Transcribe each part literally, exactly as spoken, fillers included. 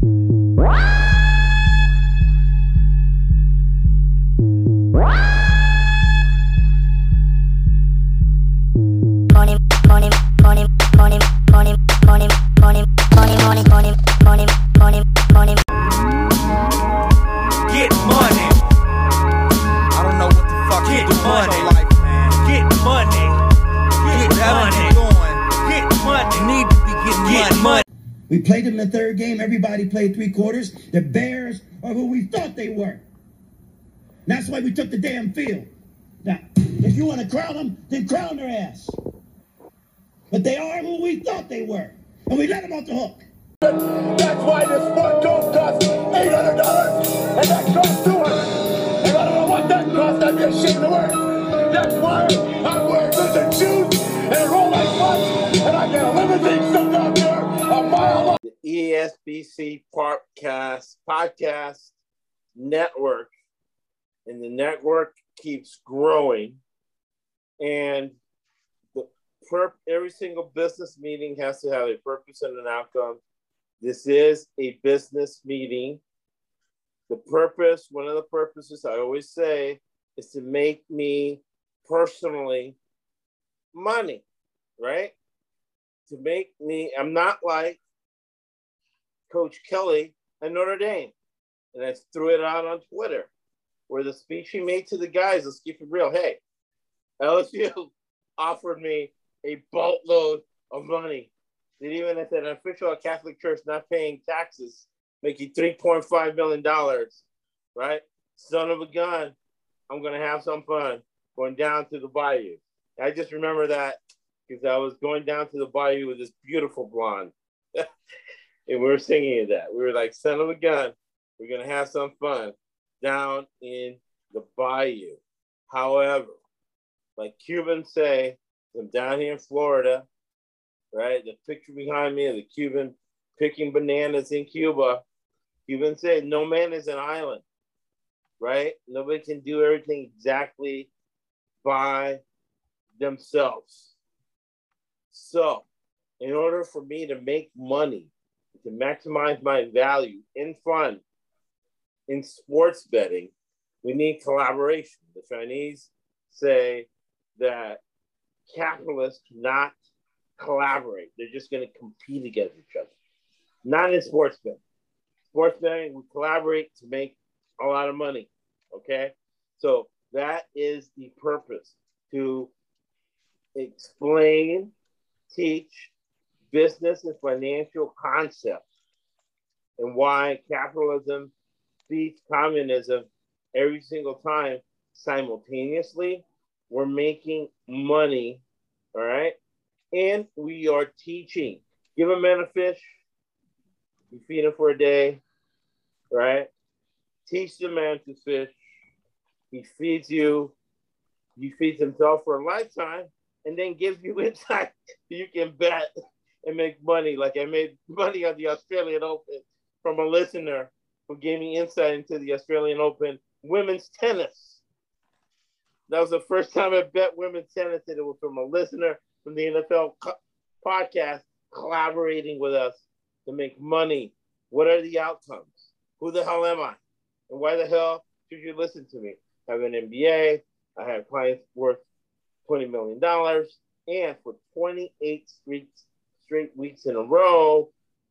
We played them in the third game. Everybody played three quarters. The Bears are who we thought they were. That's why we took the damn field. Now, if you want to crown them, then crown their ass. But they are who we thought they were. And we let them off the hook. That's why this sport coat costs eight hundred dollars and that costs two hundred dollars. And I don't know what that costs. I'd be ashamed to wear. That's why I'm wearing lizard shoes and roll like butts, and I get a limousine stuck out there a mile long. The E S B C Podcast Podcast Network, and the network keeps growing. And the perp, every single business meeting has to have a purpose and an outcome. This is a business meeting. The purpose, one of the purposes I always say, is to make me personally money, right? To make me, I'm not like Coach Kelly at Notre Dame. And I threw it out on Twitter, where the speech he made to the guys, let's keep it real. Hey, L S U offered me a boatload of money. That even at an official Catholic church not paying taxes, making three point five million dollars, right? Son of a gun, I'm going to have some fun going down to the bayou. I just remember that because I was going down to the bayou with this beautiful blonde. And we were singing that. We were like, son of a gun, we're going to have some fun down in the bayou. However, like Cubans say, I'm down here in Florida, right? The picture behind me of the Cuban picking bananas in Cuba. Cubans say, no man is an island, right? Nobody can do everything exactly by themselves. So, in order for me to make money, to maximize my value in fun, in sports betting, we need collaboration. The Chinese say that capitalists cannot collaborate. They're just going to compete against each other. Not in sports betting. Sports betting, we collaborate to make a lot of money, okay? So that is the purpose, to explain, teach business and financial concepts and why capitalism beats communism every single time simultaneously. We're making money, all right? And we are teaching. Give a man a fish, you feed him for a day, right? Teach the man to fish. He feeds you. He feeds himself for a lifetime and then gives you insight you can bet and make money. Like I made money on the Australian Open from a listener who gave me insight into the Australian Open women's tennis. That was the first time I bet women's tennis, and it was from a listener from the N F L co- podcast collaborating with us to make money. What are the outcomes? Who the hell am I? And why the hell should you listen to me? I have an M B A. I have clients worth twenty million dollars. And for twenty-eight straight, straight weeks in a row,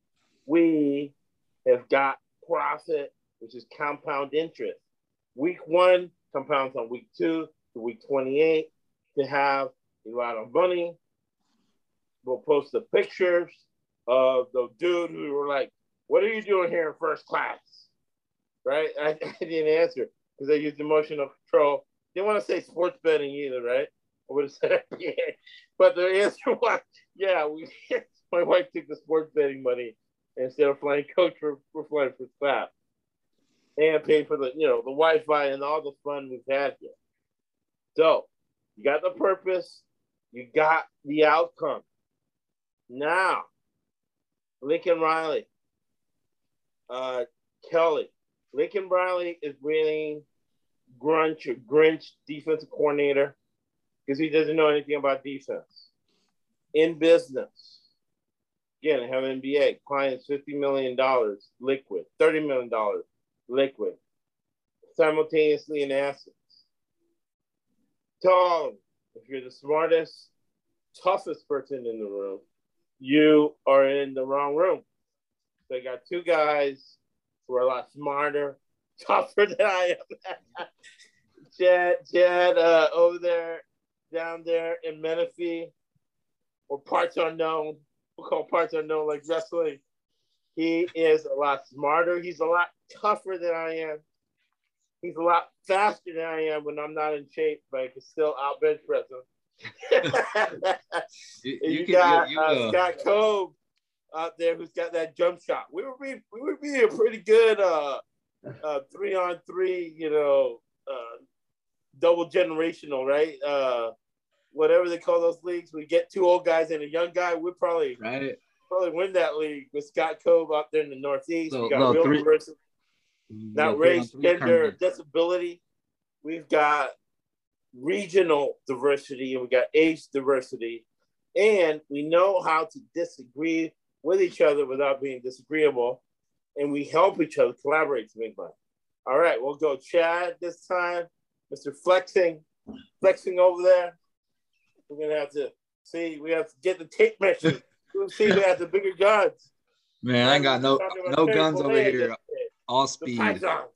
we have got profit, which is compound interest. Week one compounds on week two to week twenty-eight to have a lot of money. We'll post the pictures of the dude who were like, what are you doing here in first class? Right? I, I didn't answer because I used emotional control. Didn't want to say sports betting either, right? I would have said, yeah. But the answer was, yeah, we, my wife took the sports betting money instead of flying coach for, for flying first class. And paid for the, you know, the Wi-Fi and all the fun we've had here. So, you got the purpose, you got the outcome. Now, Lincoln Riley, uh, Kelly. Lincoln Riley is bringing Grunch or Grinch defensive coordinator because he doesn't know anything about defense. In business, Again, I have N B A. Clients fifty million dollars liquid, thirty million dollars liquid, simultaneously in assets. Tell them, if you're the smartest, toughest person in the room, you are in the wrong room. So I got two guys who are a lot smarter, tougher than I am. Chad, Chad uh, over there, down there in Menifee, or parts unknown. We'll call parts unknown like wrestling. He is a lot smarter. He's a lot tougher than I am. He's a lot faster than I am when I'm not in shape, but I can still out-bench press him. you, you, you can, got you, you, uh, uh, Scott Cove out there who's got that jump shot. We would be, we would be a pretty good uh, uh, three-on-three, you know, uh, double generational, right? Uh, whatever they call those leagues. We get two old guys and a young guy. We'd probably right. probably win that league with Scott Cove out there in the Northeast. So, we got no, real three, diversity. Not race, gender, disability. We've got regional diversity and we got age diversity. And we know how to disagree with each other without being disagreeable. And we help each other collaborate to make money. All right, we'll go Chad this time. Mister Flexing, flexing over there. We're going to have to see. We have to get the tape measure. We'll see who has the bigger guns. Man, I ain't got no, no guns over here. All speed. All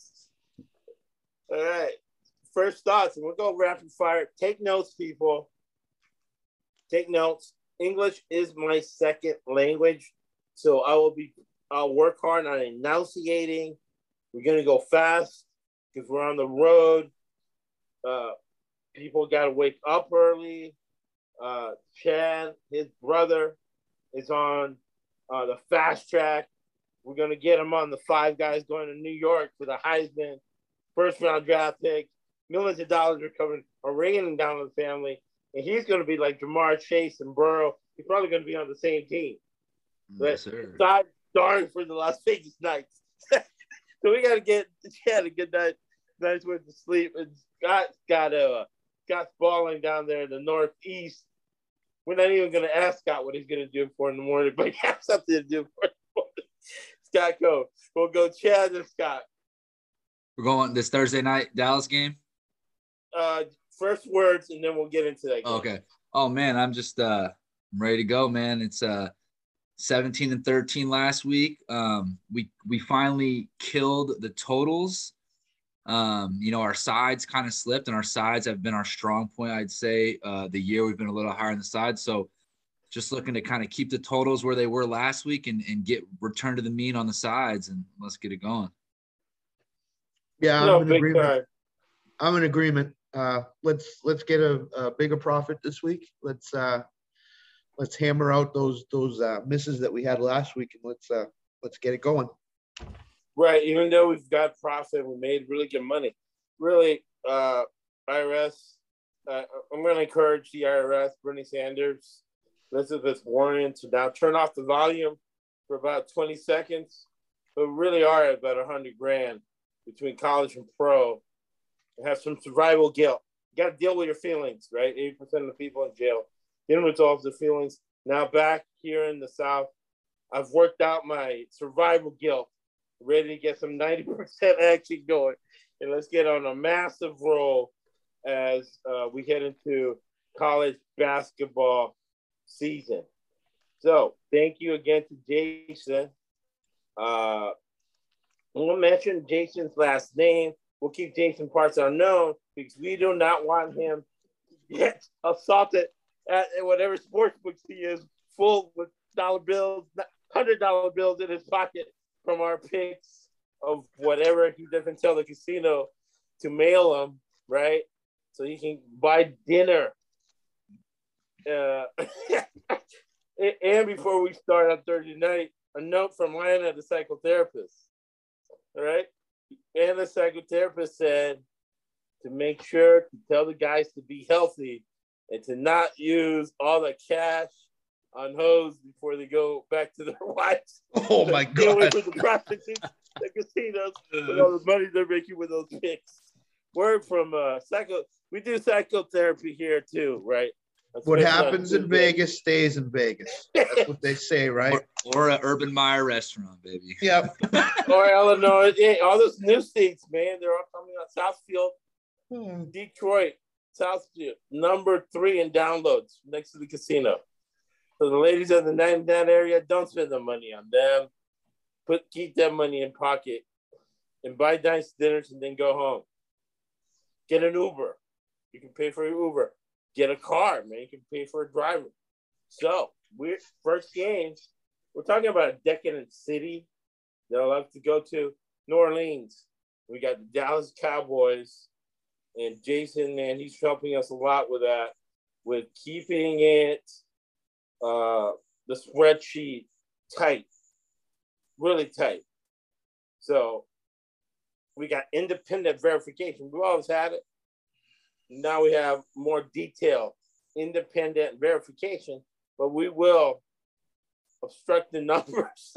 right. First thoughts, and we'll go rapid fire. Take notes, people. Take notes. English is my second language, so I will be. I'll work hard on enunciating. We're gonna go fast because we're on the road. Uh, people got to wake up early. Uh, Chad, his brother, is on uh, the fast track. We're going to get him on the five guys going to New York for the Heisman, first round draft pick. Millions of dollars are coming, are ringing down on the family. And he's going to be like Jamar Chase and Burrow. He's probably going to be on the same team. Yes, sir. But darn for the Las Vegas Knights. So we got to get Chad a good night, night's worth of sleep. And Scott's got, uh, Scott's balling down there in the Northeast. We're not even going to ask Scott what he's going to do for in the morning, but he has something to do for in the morning. Scott, go. We'll go Chad and Scott. We're going this Thursday night Dallas game? Uh, first words, and then we'll get into that game. Okay. Oh, man, I'm just uh, I'm ready to go, man. It's uh, seventeen and thirteen last week. Um, we, we finally killed the totals. Um, you know, our sides kind of slipped, and our sides have been our strong point, I'd say. Uh, the year we've been a little higher on the side. So just looking to kind of keep the totals where they were last week and, and get return to the mean on the sides, and let's get it going. Yeah, no, I'm in agreement. Time. I'm in agreement. Uh, let's let's get a, a bigger profit this week. Let's uh, let's hammer out those those uh, misses that we had last week, and let's uh, let's get it going. Right. Even though we've got profit, we made really good money. Really, uh, I R S. Uh, I'm going to encourage the I R S, Bernie Sanders, Elizabeth Warren to now turn off the volume for about twenty seconds. But we really are at about a hundred grand between college and pro. And have some survival guilt. You got to deal with your feelings, right? eighty percent of the people in jail dealing with all the feelings. Now back here in the South, I've worked out my survival guilt, ready to get some ninety percent action going. And let's get on a massive roll as uh, we head into college basketball season. So thank you again to Jason. Uh, we'll mention Jason's last name. We'll keep Jason parts unknown because we do not want him to get assaulted at whatever sports books he is, full with dollar bills, one hundred dollar bills in his pocket from our picks of whatever he doesn't tell the casino to mail him, right? So he can buy dinner. Uh, and before we start on Thursday night, a note from Lana, the psychotherapist, all right? And the psychotherapist said to make sure to tell the guys to be healthy and to not use all the cash on hoes before they go back to their wives. Oh my God. Get away from the prostitutes, the casinos, with all the money they're making with those picks. Word from uh, psycho. We do psychotherapy here too, right? Let's What make happens that in Vegas stays in Vegas. That's what they say, right? Or, or an Urban Meyer restaurant, baby. Yep. Or Illinois. Yeah, all those new states, man. They're all coming out. Southfield, Hmm. Detroit, Southfield, number three in downloads next to the casino. So the ladies of the ninety-nine area, don't spend the money on them. Put keep that money in pocket and buy nice dinners and then go home. Get an Uber. You can pay for your Uber. Get a car, man. You can pay for a driver. So we're first game. We're talking about a decadent city that I love to go to. New Orleans. We got the Dallas Cowboys. And Jason, man, he's helping us a lot with that, with keeping it, uh, the spreadsheet tight, really tight. So we got independent verification. We've always had it. Now we have more detailed, independent verification, but we will obstruct the numbers,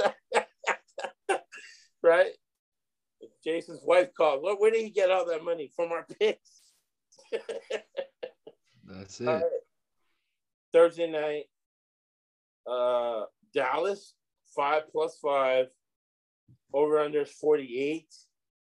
right? Jason's wife called. Where, where did he get all that money? From our picks. That's it. Right. Thursday night, uh, Dallas, five plus five, over under forty-eight.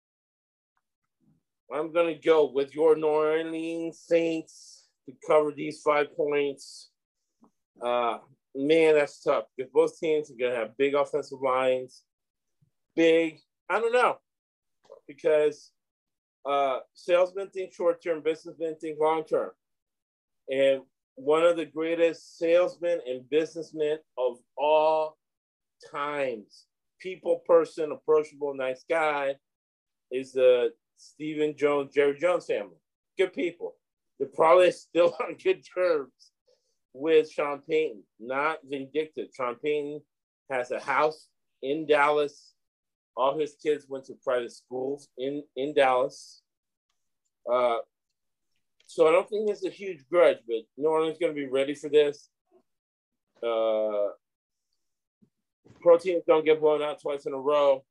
I'm going to go with your New Orleans Saints to cover these five points. Uh, man, that's tough. If both teams are going to have big offensive lines, big, I don't know, because uh, salesmen think short-term, businessmen think long-term. And one of the greatest salesmen and businessmen of all times, people person, approachable, nice guy, is the Stephen Jones, Jerry Jones family. Good people. They're probably still on good terms with Sean Payton, not vindictive. Sean Payton has a house in Dallas. All his kids went to private schools in, in Dallas. Uh, so I don't think there's a huge grudge, but New Orleans is going to be ready for this. Uh, pro teams don't get blown out twice in a row.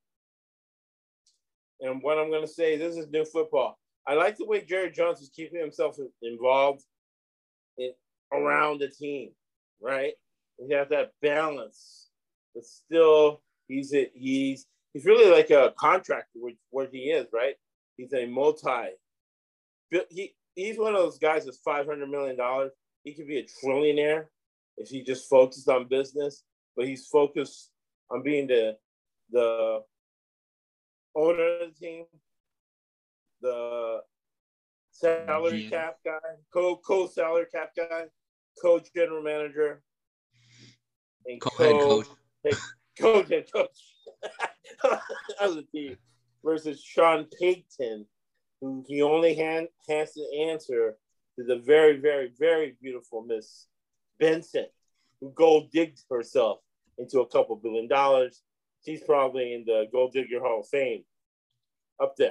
And what I'm going to say, this is new football. I like the way Jerry Jones is keeping himself involved in, around the team, right? He has that balance, but still, he's a, he's he's really like a contractor, which what he is, right? He's a multi. He he's one of those guys that's five hundred million dollars. He could be a trillionaire if he just focused on business, but he's focused on being the the owner of the team, the salary Yeah. cap guy, co co salary cap guy, coach, general manager, and Co-head coach. head, coach and coach of the team versus Sean Payton, who he only hand, has to answer to the very, very, very beautiful Miss Benson, who gold digged herself into a couple billion dollars. She's probably in the Gold Digger Hall of Fame up there.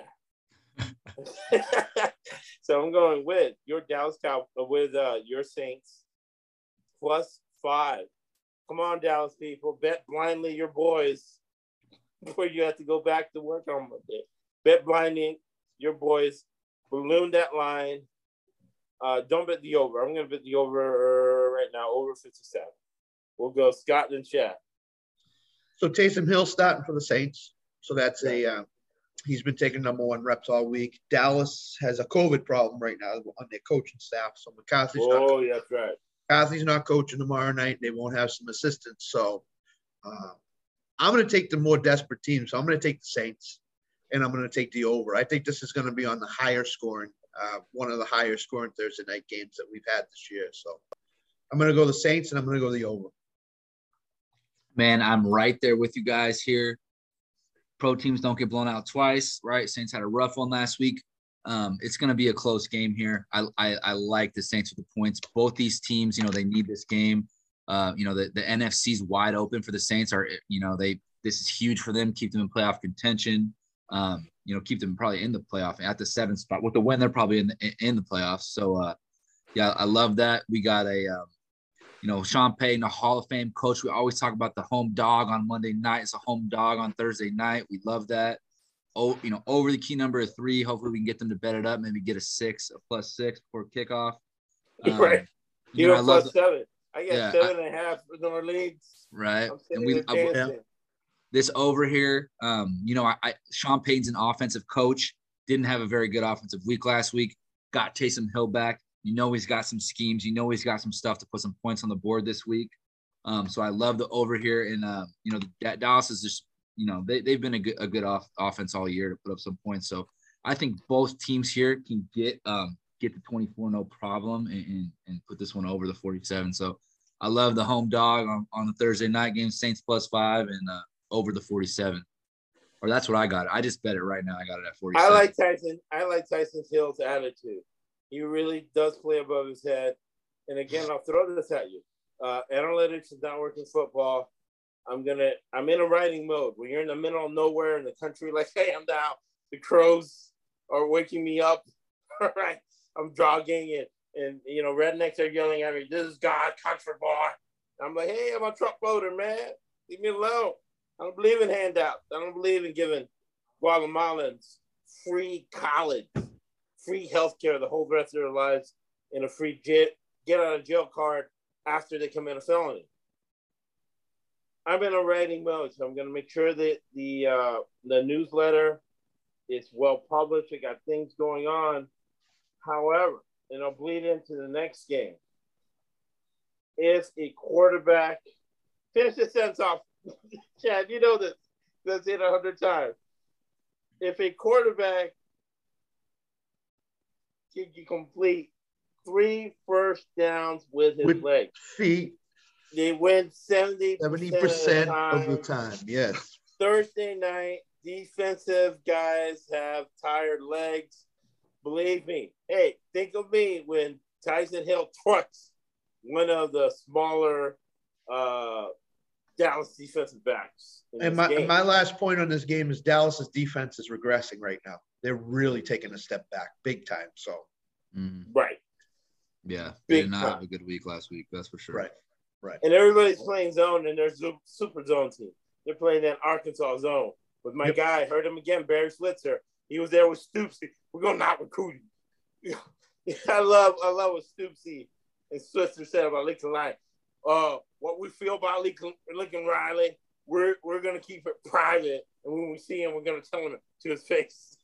So I'm going with your Dallas Cow with uh, your Saints plus five. Come on, Dallas people, bet blindly your boys before you have to go back to work on Monday. Bet blindly your boys, balloon that line. Uh, don't bet the over. I'm going to bet the over right now, over fifty-seven. We'll go Scott and Chad. So Taysom Hill starting for the Saints. So that's a uh, he's been taking number one reps all week. Dallas has a COVID problem right now on their coaching staff. So McCarthy's Oh, not, that's right. McCarthy's not coaching tomorrow night. They won't have some assistants. So uh, I'm going to take the more desperate team. So I'm going to take the Saints, and I'm going to take the over. I think this is going to be on the higher scoring, uh, one of the higher scoring Thursday night games that we've had this year. So I'm going to go the Saints, and I'm going to go the over. Man, I'm right there with you guys here. Pro teams don't get blown out twice, right? Saints had a rough one last week. Um, it's going to be a close game here. I, I I like the Saints with the points. Both these teams, you know, they need this game. Uh, you know, the, the N F C's wide open for the Saints. Are you know they this is huge for them. Keep them in playoff contention. Um, you know, keep them probably in the playoff at the seventh spot. With the win, they're probably in the in the playoffs. So, uh, yeah, I love that. We got a. Um, You know, Sean Payton, a Hall of Fame coach. We always talk about the home dog on Monday night. It's a home dog on Thursday night. We love that. Oh, you know, over the key number of three. Hopefully we can get them to bet it up, maybe get a six, a plus six before kickoff. Um, Right. You know, I love plus the, seven. I got yeah, seven I, and a half for New Orleans. right. I'm And sitting we, there I, dancing. this over here, um, you know, I, I Sean Payton's an offensive coach. Didn't have a very good offensive week last week. Got Taysom Hill back. You know he's got some schemes. You know he's got some stuff to put some points on the board this week. Um, so I love the over here. And, uh, you know, the, Dallas is just, you know, they, they've been a good, a good off, offense all year to put up some points. So I think both teams here can get um, get the twenty-four no problem and, and, and put this one over the forty-seven. So I love the home dog on, on the Thursday night game, Saints plus five and uh, over the forty-seven. Or that's what I got. I just bet it right now. I got it at forty-seven. I like Tyson. I like Tyson Hill's attitude. He really does play above his head. And again, I'll throw this at you. Uh, analytics is not working football. I'm gonna. I'm in a writing mode. When you're in the middle of nowhere in the country, like I am now, the crows are waking me up. All right, I'm jogging and and you know rednecks are yelling at me. This is God country boy. I'm like, hey, I'm a truck loader, man. Leave me alone. I don't believe in handouts. I don't believe in giving Guatemalans free college, free healthcare the whole rest of their lives, and a free jet, get out of jail card after they commit a felony. I'm in a writing mode, so I'm going to make sure that the uh, the newsletter is well published. I got things going on. However, and I'll bleed into the next game. If a quarterback, finish this sentence off, Chad, you know this. That's it a hundred times. If a quarterback can complete three first downs with his With legs, feet, they win seventy percent of of the time. Yes. Thursday night, defensive guys have tired legs. Believe me. Hey, think of me when Tyson Hill trucks one of the smaller uh, Dallas defensive backs. And my, my last point on this game is Dallas's defense is regressing right now. They're really taking a step back, big time. So, mm-hmm. right. Yeah. They Big did not time. have a good week last week. That's for sure. Right. Right. And everybody's playing zone in their super zone team. They're playing that Arkansas zone with my yep. guy. Heard him again, Barry Switzer. He was there with Stoopsy. We're gonna not recruit him. I love, I love what Stoopsy and Switzer said about Lincoln Riley. Uh, what we feel about Lincoln, Lincoln Riley, we're we're gonna keep it private, and when we see him, we're gonna tell him to his face.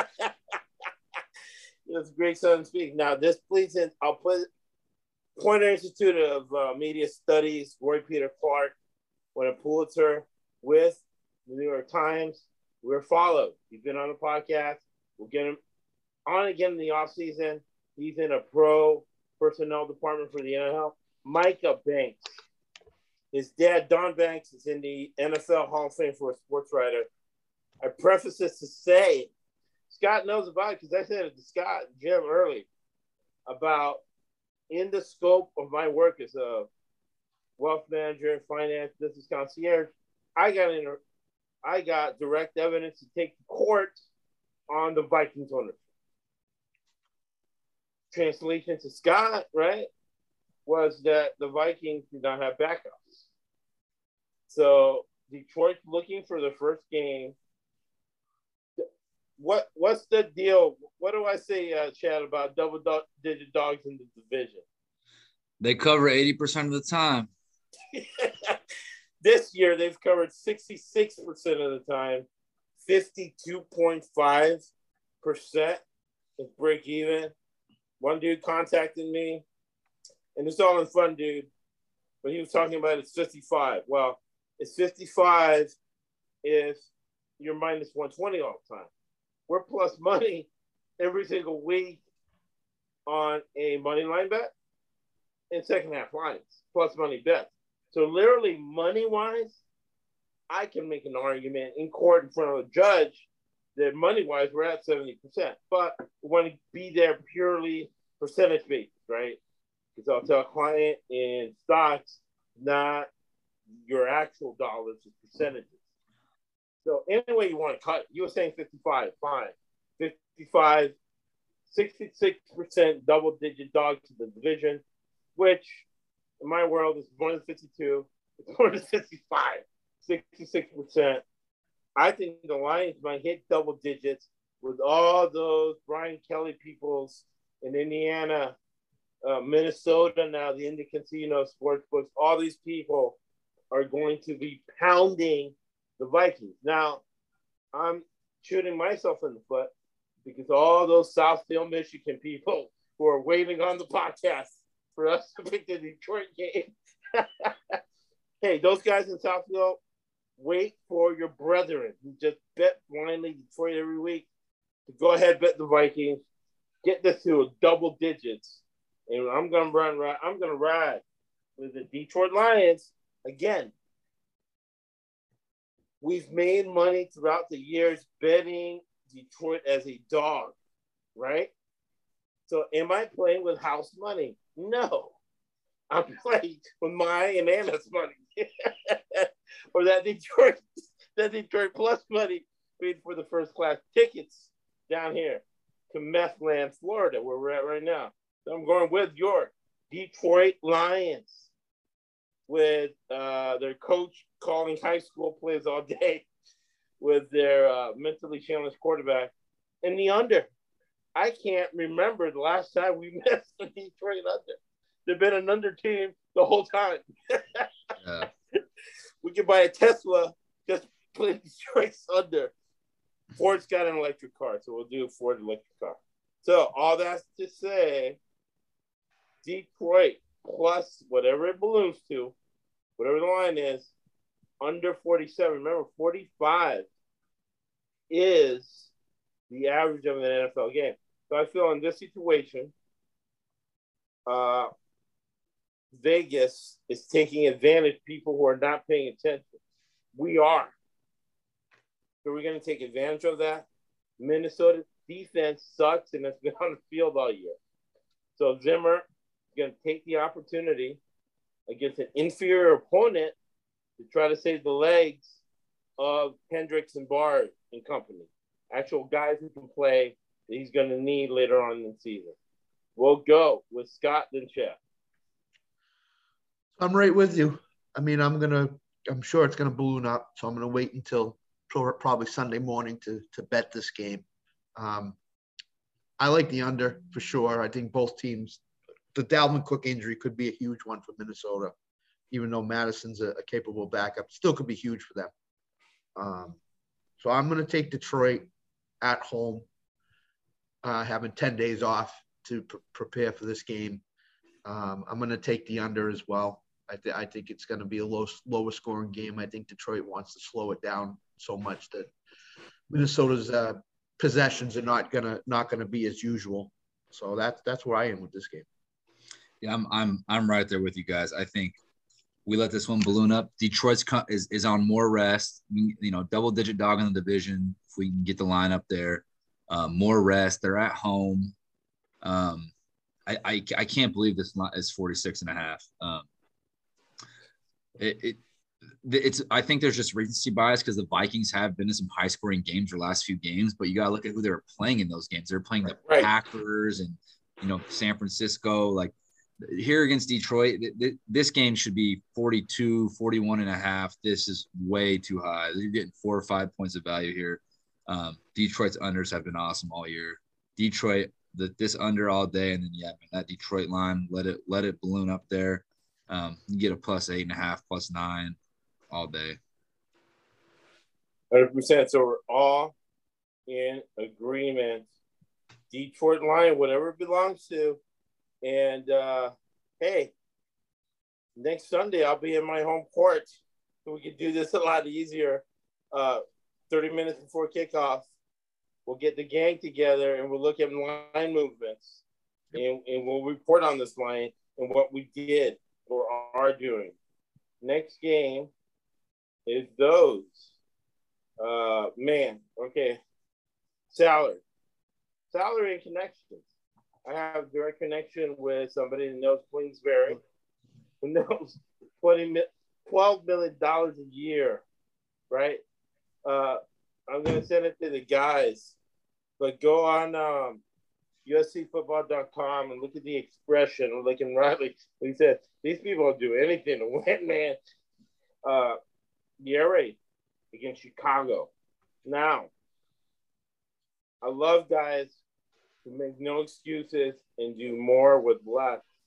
It's a great son speak. Now, this please, I'll put. Poynter Institute of uh, Media Studies, Roy Peter Clark, won a Pulitzer with the New York Times. We're followed. He's been on the podcast. We'll get him on again in the offseason. He's in a pro personnel department for the N F L. Micah Banks. His dad, Don Banks, is in the N F L Hall of Fame for a sports writer. I preface this to say, Scott knows about it because I said it to Scott and Jim early about in the scope of my work as a wealth manager, finance, business concierge, I got in, I got direct evidence to take to court on the Vikings ownership. Translation to Scott, right, was that the Vikings did not have backups. So Detroit's looking for the first game. What what's the deal? What do I say, uh, Chad, about double-digit dogs in the division? They cover eighty percent of the time. This year, they've covered sixty-six percent of the time, fifty-two point five percent is break even. One dude contacted me, and it's all in fun, dude, but he was talking about it's fifty-five. Well, it's fifty-five if you're minus one twenty all the time. We're plus money every single week on a money line bet and second half lines, plus money bet. So literally money-wise, I can make an argument in court in front of a judge that money-wise we're at seventy percent. But we want to be there purely percentage basis, right? Because I'll tell a client in stocks, not your actual dollars, it's percentages. So anyway you want to cut, you were saying fifty-five, fine. fifty-five, sixty-six percent double-digit dogs to the division, which in my world is more than fifty-two. It's more than fifty-five, sixty-six percent. I think the Lions might hit double digits with all those Brian Kelly peoples in Indiana uh, Minnesota now, the Indy Casino Sportsbooks, all these people are going to be pounding the Vikings. Now, I'm shooting myself in the foot because all those Southfield, Michigan people who are waiting on the podcast for us to pick the Detroit game. Hey, those guys in Southfield, wait for your brethren who just bet blindly Detroit every week to go ahead, bet the Vikings, get this to double digits, and I'm gonna run. I'm gonna ride with the Detroit Lions again. We've made money throughout the years betting Detroit as a dog, right? So, am I playing with house money? No, I'm playing with my and Anna's money. Or that Detroit, that Detroit Plus money paid for the first class tickets down here to Methland, Florida, where we're at right now. So I'm going with your Detroit Lions, with uh, their coach calling high school plays all day, with their uh, mentally challenged quarterback, and the under. I can't remember the last time we missed the Detroit under. They've been an under team the whole time. Yeah. We can buy a Tesla, just play Detroit's under. Ford's got an electric car, so we'll do a Ford electric car. So all that's to say, Detroit plus whatever it balloons to, whatever the line is, under forty-seven. Remember, forty-five is the average of an N F L game. So I feel in this situation, uh, Vegas is taking advantage of people who are not paying attention. We are. So we're going to take advantage of that. Minnesota defense sucks and it's been on the field all year. So Zimmer is going to take the opportunity against an inferior opponent to try to save the legs of Hendricks and Bard and company. Actual guys who can play that he's going to need later on in the season. We'll go with Scott then Chef. I'm right with you. I mean, I'm going to, I'm sure it's going to balloon up. So I'm going to wait until probably Sunday morning to, to bet this game. Um, I like the under for sure. I think both teams, the Dalvin Cook injury could be a huge one for Minnesota, even though Madison's a, a capable backup, still could be huge for them. Um, so I'm going to take Detroit at home, uh, having ten days off to pr- prepare for this game. Um, I'm going to take the under as well. I, th- I think it's going to be a low, lower scoring game. I think Detroit wants to slow it down so much that Minnesota's uh, possessions are not going to not going to be as usual. So that's that's where I am with this game. Yeah, I'm I'm I'm right there with you guys. I think we let this one balloon up. Detroit's is is on more rest. We, you know, double digit dog in the division. If we can get the line up there, uh, more rest. They're at home. Um, I, I I can't believe this is forty-six and a half. Um, it, it it's I think there's just recency bias because the Vikings have been in some high scoring games their last few games, but you gotta look at who they were playing in those games. They're playing the right. Packers and you know San Francisco. Like here against Detroit, th- th- this game should be forty-two, forty-one and a half. This is way too high. You're getting four or five points of value here. Um, Detroit's unders have been awesome all year. Detroit, the, this under all day, and then yeah, man, that Detroit line, let it let it balloon up there. Um, you get a plus eight and a half, plus nine all day. one hundred percent. So we're all in agreement. Detroit line, whatever it belongs to. And, uh, hey, next Sunday I'll be in my home court. So we can do this a lot easier. Uh, thirty minutes before kickoff, we'll get the gang together and we'll look at line movements. And, and we'll report on this line and what we did or are doing. Next game is those. Uh, man, okay. Salary. Salary and connections. I have direct connection with somebody who knows Queensberry, who knows twenty, twelve million dollars a year, right? Uh, I'm going to send it to the guys, but go on um, U S C football dot com and look at the expression of Lincoln Riley. He said, these people will do anything to win, man. Uh, Yeri against Chicago. Now, I love guys who make no excuses and do more with less.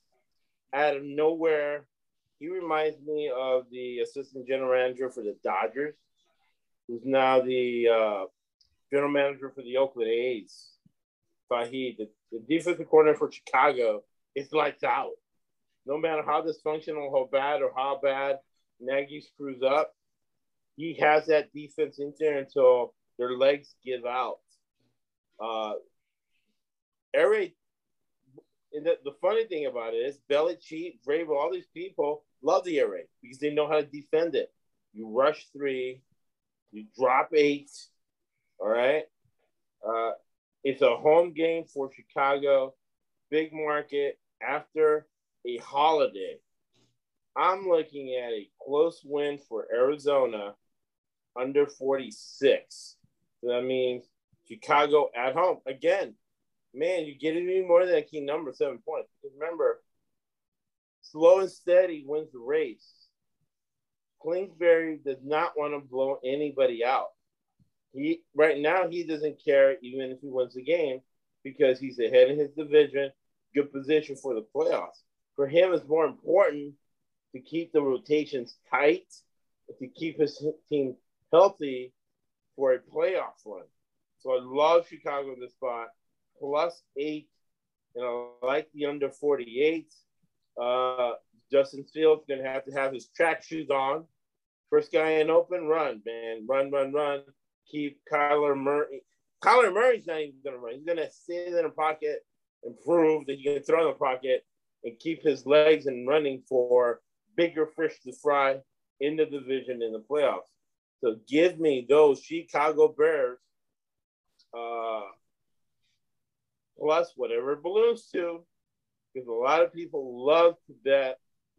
out of nowhere. He reminds me of the assistant general manager for the Dodgers, who's now the uh, general manager for the Oakland A's. Fahid, the, the defensive coordinator for Chicago, is lights out. No matter how dysfunctional, how bad, or how bad Nagy screws up, he has that defense in there until their legs give out. Uh, Air Raid, and the, the funny thing about it is Belichick, Vrabel, all these people love the Air Raid because they know how to defend it. You rush three, you drop eight, all right? Uh, it's a home game for Chicago, big market after a holiday. I'm looking at a close win for Arizona under forty-six. So that means Chicago at home. Again, man, you get any more than a key number, seven points. Because remember, slow and steady wins the race. Kingsbury does not want to blow anybody out. He right now he doesn't care even if he wins the game because he's ahead in his division, good position for the playoffs. For him, it's more important to keep the rotations tight, to keep his team healthy for a playoff run. So I love Chicago in this spot, plus eight, and I like the under forty-eight. Uh, Justin Fields going to have to have his track shoes on. First guy in open, run, man. Run, run, run. Keep Kyler Murray. Kyler Murray's not even going to run. He's going to sit in the pocket and prove that he can throw in the pocket and keep his legs and running for bigger fish to fry in the division in the playoffs. So give me those Chicago Bears uh, plus whatever it balloons to, because a lot of people love to bet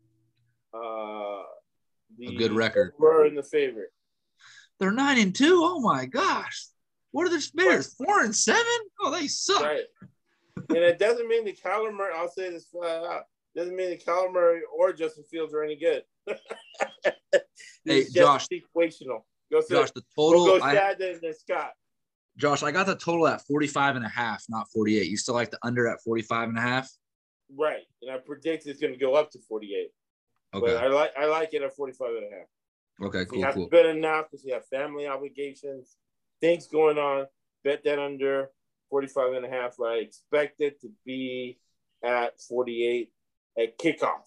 uh, the a good record. We're in the favorite. They're nine and two. Oh my gosh. What are the Bears? Four and seven? Oh, they suck. Right. And it doesn't mean that Kyler Murray, I'll say this flat out, doesn't mean that Kyler Murray or Justin Fields are any good. Hey, Josh. Situational. Go Josh, the total. We'll go I, Shad and then Scott. Josh, I got the total at forty-five and a half, not forty-eight. You still like the under at forty-five and a half? Right. And I predict it's going to go up to forty-eight. Okay. But I like I like it at forty-five and a half. Okay, cool, you have cool. to bet enough because you have family obligations, things going on. Bet that under forty-five and a half. I expect it to be at forty-eight at kickoff.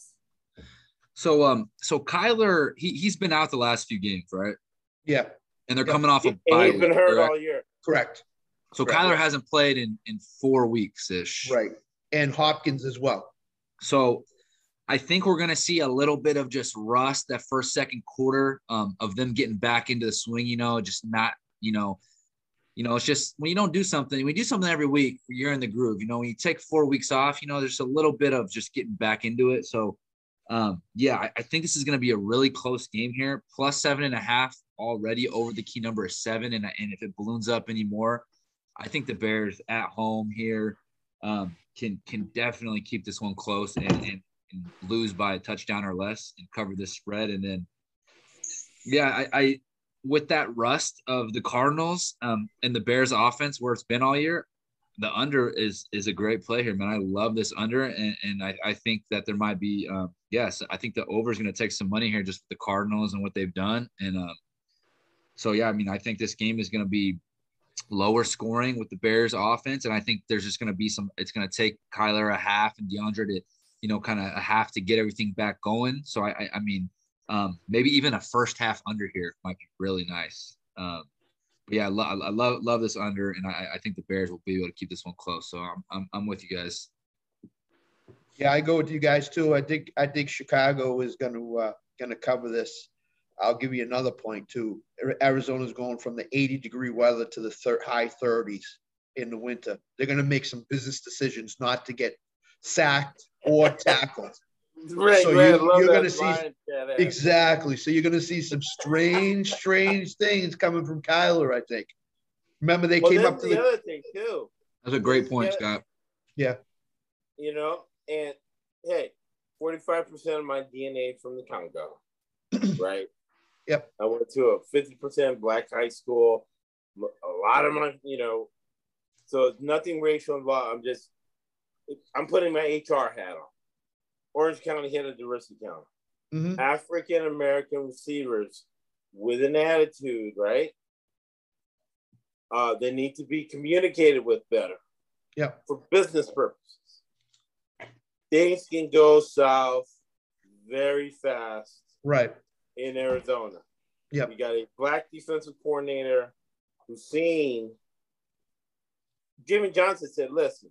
So, um, so Kyler, he he's been out the last few games, right? Yeah. And they're Yep. coming off a And bye he's been week, hurt correct? all year. Correct. So Correct. Kyler hasn't played in in four weeks ish. Right. And Hopkins as well. So I think we're going to see a little bit of just rust that first, second quarter um, of them getting back into the swing, you know, just not, you know, you know, it's just when you don't do something, we do something every week, you're in the groove, you know, when you take four weeks off, you know, there's a little bit of just getting back into it. So, um, yeah, I, I think this is going to be a really close game here, plus seven and a half already over the key number of seven. And, and if it balloons up anymore, I think the Bears at home here um, can, can definitely keep this one close and, and, and lose by a touchdown or less and cover this spread. And then, yeah, I, I with that rust of the Cardinals um, and the Bears offense where it's been all year, the under is is a great play here, man. I love this under, and, and I, I think that there might be, um, yes, I think the over is going to take some money here just with the Cardinals and what they've done. And um, so, yeah, I mean, I think this game is going to be lower scoring with the Bears offense. And I think there's just going to be some, it's going to take Kyler a half and DeAndre to, you know, kind of a half to get everything back going. So, I, I, I mean, um, maybe even a first half under here might be really nice. Um, but yeah, I, lo- I love love this under, and I, I think the Bears will be able to keep this one close. So I'm I'm, I'm with you guys. Yeah, I go with you guys too. I think I think Chicago is going to uh, going to cover this. I'll give you another point too. Arizona's going from the eighty degree weather to the thir- high thirties in the winter. They're going to make some business decisions not to get sacked or tackled. Right, So right. you, you're going to see line, exactly. So you're going to see some strange, strange things coming from Kyler. I think. Remember, they well, came that's up to the, the. other thing too. That's a great point, Yeah. Scott. Yeah. You know, and hey, forty-five percent of my D N A is from the Congo, right? Yep. I went to a fifty percent black high school. A lot of my, you know, so it's nothing racial involved. I'm just, I'm putting my H R hat on. Orange County head of diversity county. Mm-hmm. African American receivers with an attitude, right? Uh, they need to be communicated with better. Yeah. For business purposes. Things can go south very fast. Right. In Arizona. Yep. You got a black defensive coordinator who's seen. Jimmy Johnson said, listen,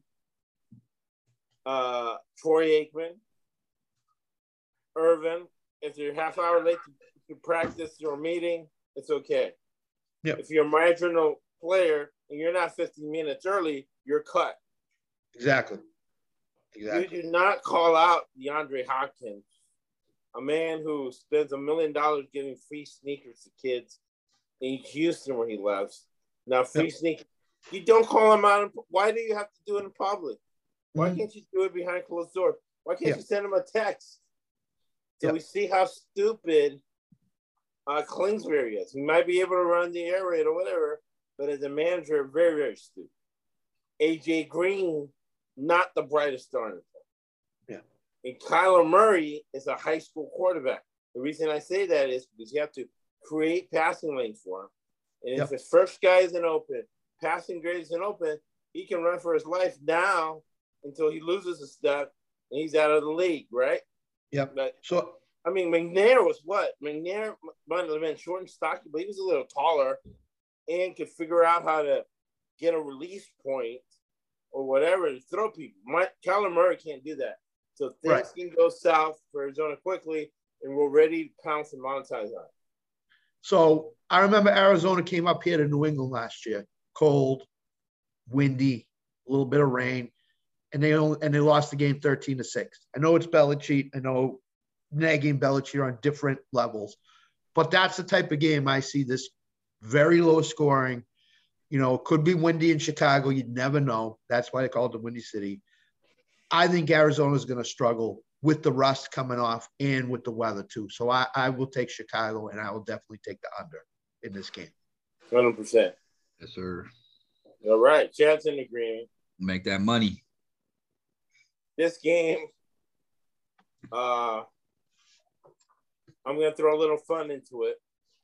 uh, Troy Aikman, Irvin, if you're half hour late to, to practice your meeting, it's okay. Yep. If you're a marginal player and you're not fifteen minutes early, you're cut. Exactly. Exactly. You do not call out DeAndre Hopkins, a man who spends a million dollars giving free sneakers to kids in Houston where he lives. Now, free Yep. sneakers. You don't call him out. Why do you have to do it in public? Why Mm-hmm. can't you do it behind closed doors? Why can't Yeah. you send him a text? So Yeah. we see how stupid uh, Kingsbury is. He might be able to run the air raid or whatever, but as a manager, very, very stupid. A J Green, not the brightest star in the film. Yeah. And Kyler Murray is a high school quarterback. The reason I say that is because you have to create passing lanes for him. And Yep. if his first guy isn't open, passing grade isn't open, he can run for his life now until he loses a step and he's out of the league, right? Yep. But, So, I mean, McNair was what? McNair might have been short and stocky, but he was a little taller and could figure out how to get a release point or whatever to throw people. My, Kyler Murray can't do that. So things Right. can go south for Arizona quickly, and we're ready to pounce and monetize on it. so I remember Arizona came up here to New England last year. Cold, windy, a little bit of rain, and they only, and they lost the game thirteen to six. I know it's Belichick. I know Nagy and Belichick are on different levels, but that's the type of game I see. This very low scoring. You know, could be windy in Chicago. You'd never know. That's why they call it the Windy City. I think Arizona is going to struggle with the rust coming off and with the weather too. So I, I will take Chicago, and I will definitely take the under in this game. one hundred percent. Yes, sir. All right. Chad's in agreement. Make that money. This game, uh, I'm going to throw a little fun into it.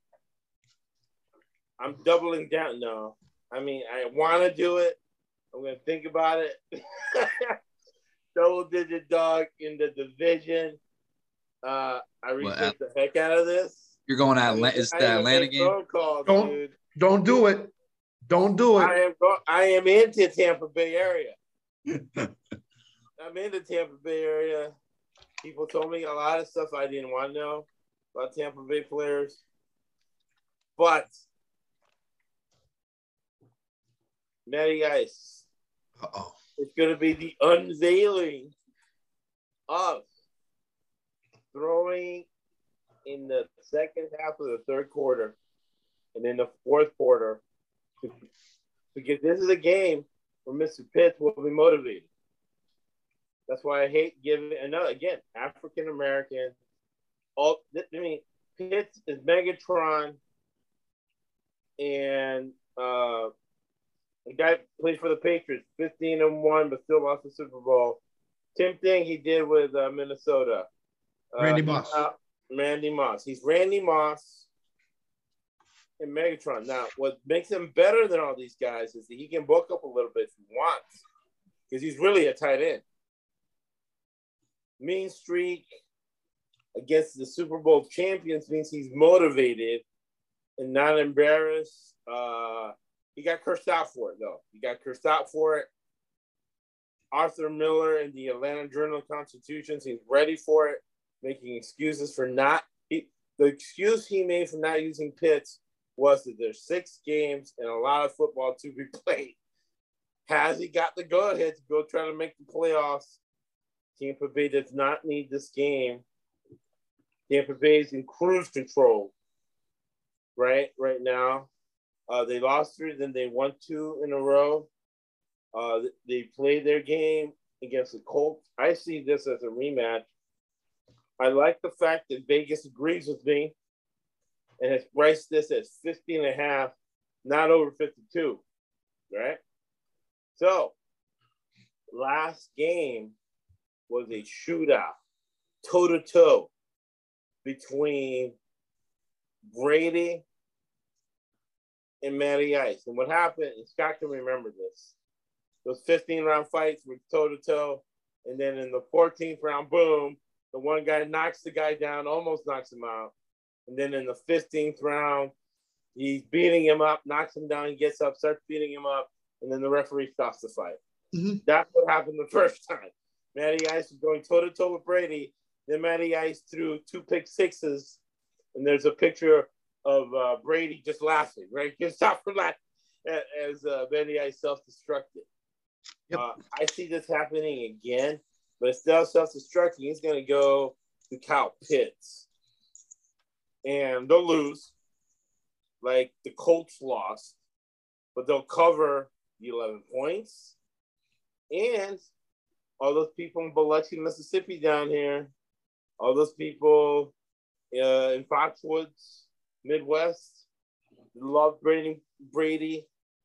I'm doubling down. No, I mean, I want to do it. I'm going to think about it. Double-digit dog in the division. Uh, I researched Well, the heck out of this. You're going to I Atlanta. even- Is I the even Atlanta make game? phone calls, Don't- dude. Don't do it. Don't do I it. am go- I am into Tampa Bay area. I'm in the Tampa Bay area. People told me a lot of stuff I didn't want to know about Tampa Bay players. But Matty Ice, Uh-oh. it's going to be the unveiling of throwing in the second half of the third quarter and in the fourth quarter, because this is a game where Mister Pitts will be motivated. That's why I hate giving another again African American. All I mean, Pitts is Megatron, and uh, the guy plays for the Patriots, fifteen and one, but still lost the Super Bowl. Same thing he did with uh, Minnesota. Uh, Randy he- Moss. uh, Randy Moss. He's Randy Moss and Megatron. Now, what makes him better than all these guys is that he can bulk up a little bit if he wants, because he's really a tight end. Mean streak against the Super Bowl champions means he's motivated and not embarrassed. Uh, he got cursed out for it, though. He got cursed out for it. Arthur Miller in the Atlanta Journal-Constitution seems ready for it, making excuses for not. He, the excuse he made for not using Pitts was that there's six games and a lot of football to be played. Has he got the go-ahead to go try to make the playoffs? Tampa Bay does not need this game. Tampa Bay is in cruise control right right now. Uh, they lost three, then they won two in a row. Uh, they played their game against the Colts. I see this as a rematch. I like the fact that Vegas agrees with me and has priced this as fifty and a half, not over fifty-two, right? So, last game was a shootout. toe-to-toe between Brady and Matty Ice. And what happened, and Scott can remember this, those fifteen-round fights were toe-to-toe, and then in the fourteenth round, boom, the one guy knocks the guy down, almost knocks him out. And then in the fifteenth round, he's beating him up, knocks him down, he gets up, starts beating him up, and then the referee stops the fight. Mm-hmm. That's what happened the first time. Matty Ice was going toe-to-toe with Brady. Then Matty Ice threw two pick sixes, and there's a picture of uh, Brady just laughing, right? He stop from laughing as uh, Matty Ice self-destructed. Yep. Uh, I see this happening again, but instead of self-destructing, he's going to go to Kyle Pitts. And they'll lose, like the Colts lost, but they'll cover the eleven points. And all those people in Biloxi, Mississippi down here, all those people uh, in Foxwoods, Midwest, love Brady. Brady.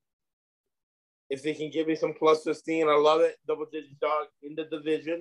If they can give me some plus fifteen, I love it. Double-digit dog in the division.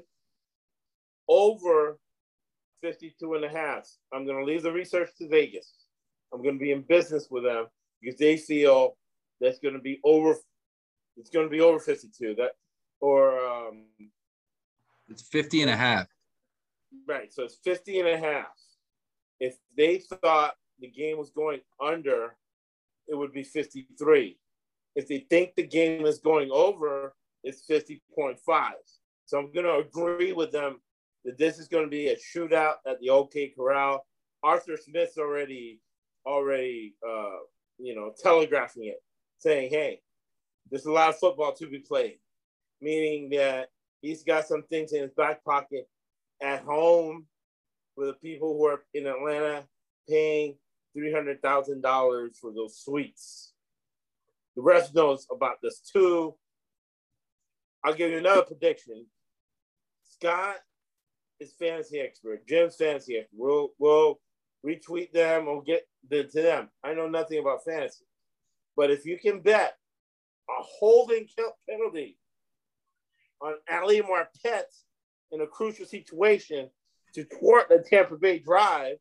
Over fifty-two and a half. I'm going to leave the research to Vegas. I'm going to be in business with them because they feel that's going to be over. It's going to be over fifty-two. That or um, it's fifty and a half. Right. So it's fifty and a half. If they thought the game was going under, it would be fifty-three. If they think the game is going over, it's fifty point five. So I'm going to agree with them that this is going to be a shootout at the OK Corral. Arthur Smith's already, already, uh, you know, telegraphing it, saying, hey, there's a lot of football to be played, meaning that he's got some things in his back pocket at home for the people who are in Atlanta paying three hundred thousand dollars for those suites. The rest knows about this too. I'll give you another prediction. Scott is fantasy expert. Jim's fantasy expert. We'll, we'll retweet them or get the, to them. I know nothing about fantasy. But if you can bet a holding penalty on Ali Marpet in a crucial situation to thwart the Tampa Bay drive,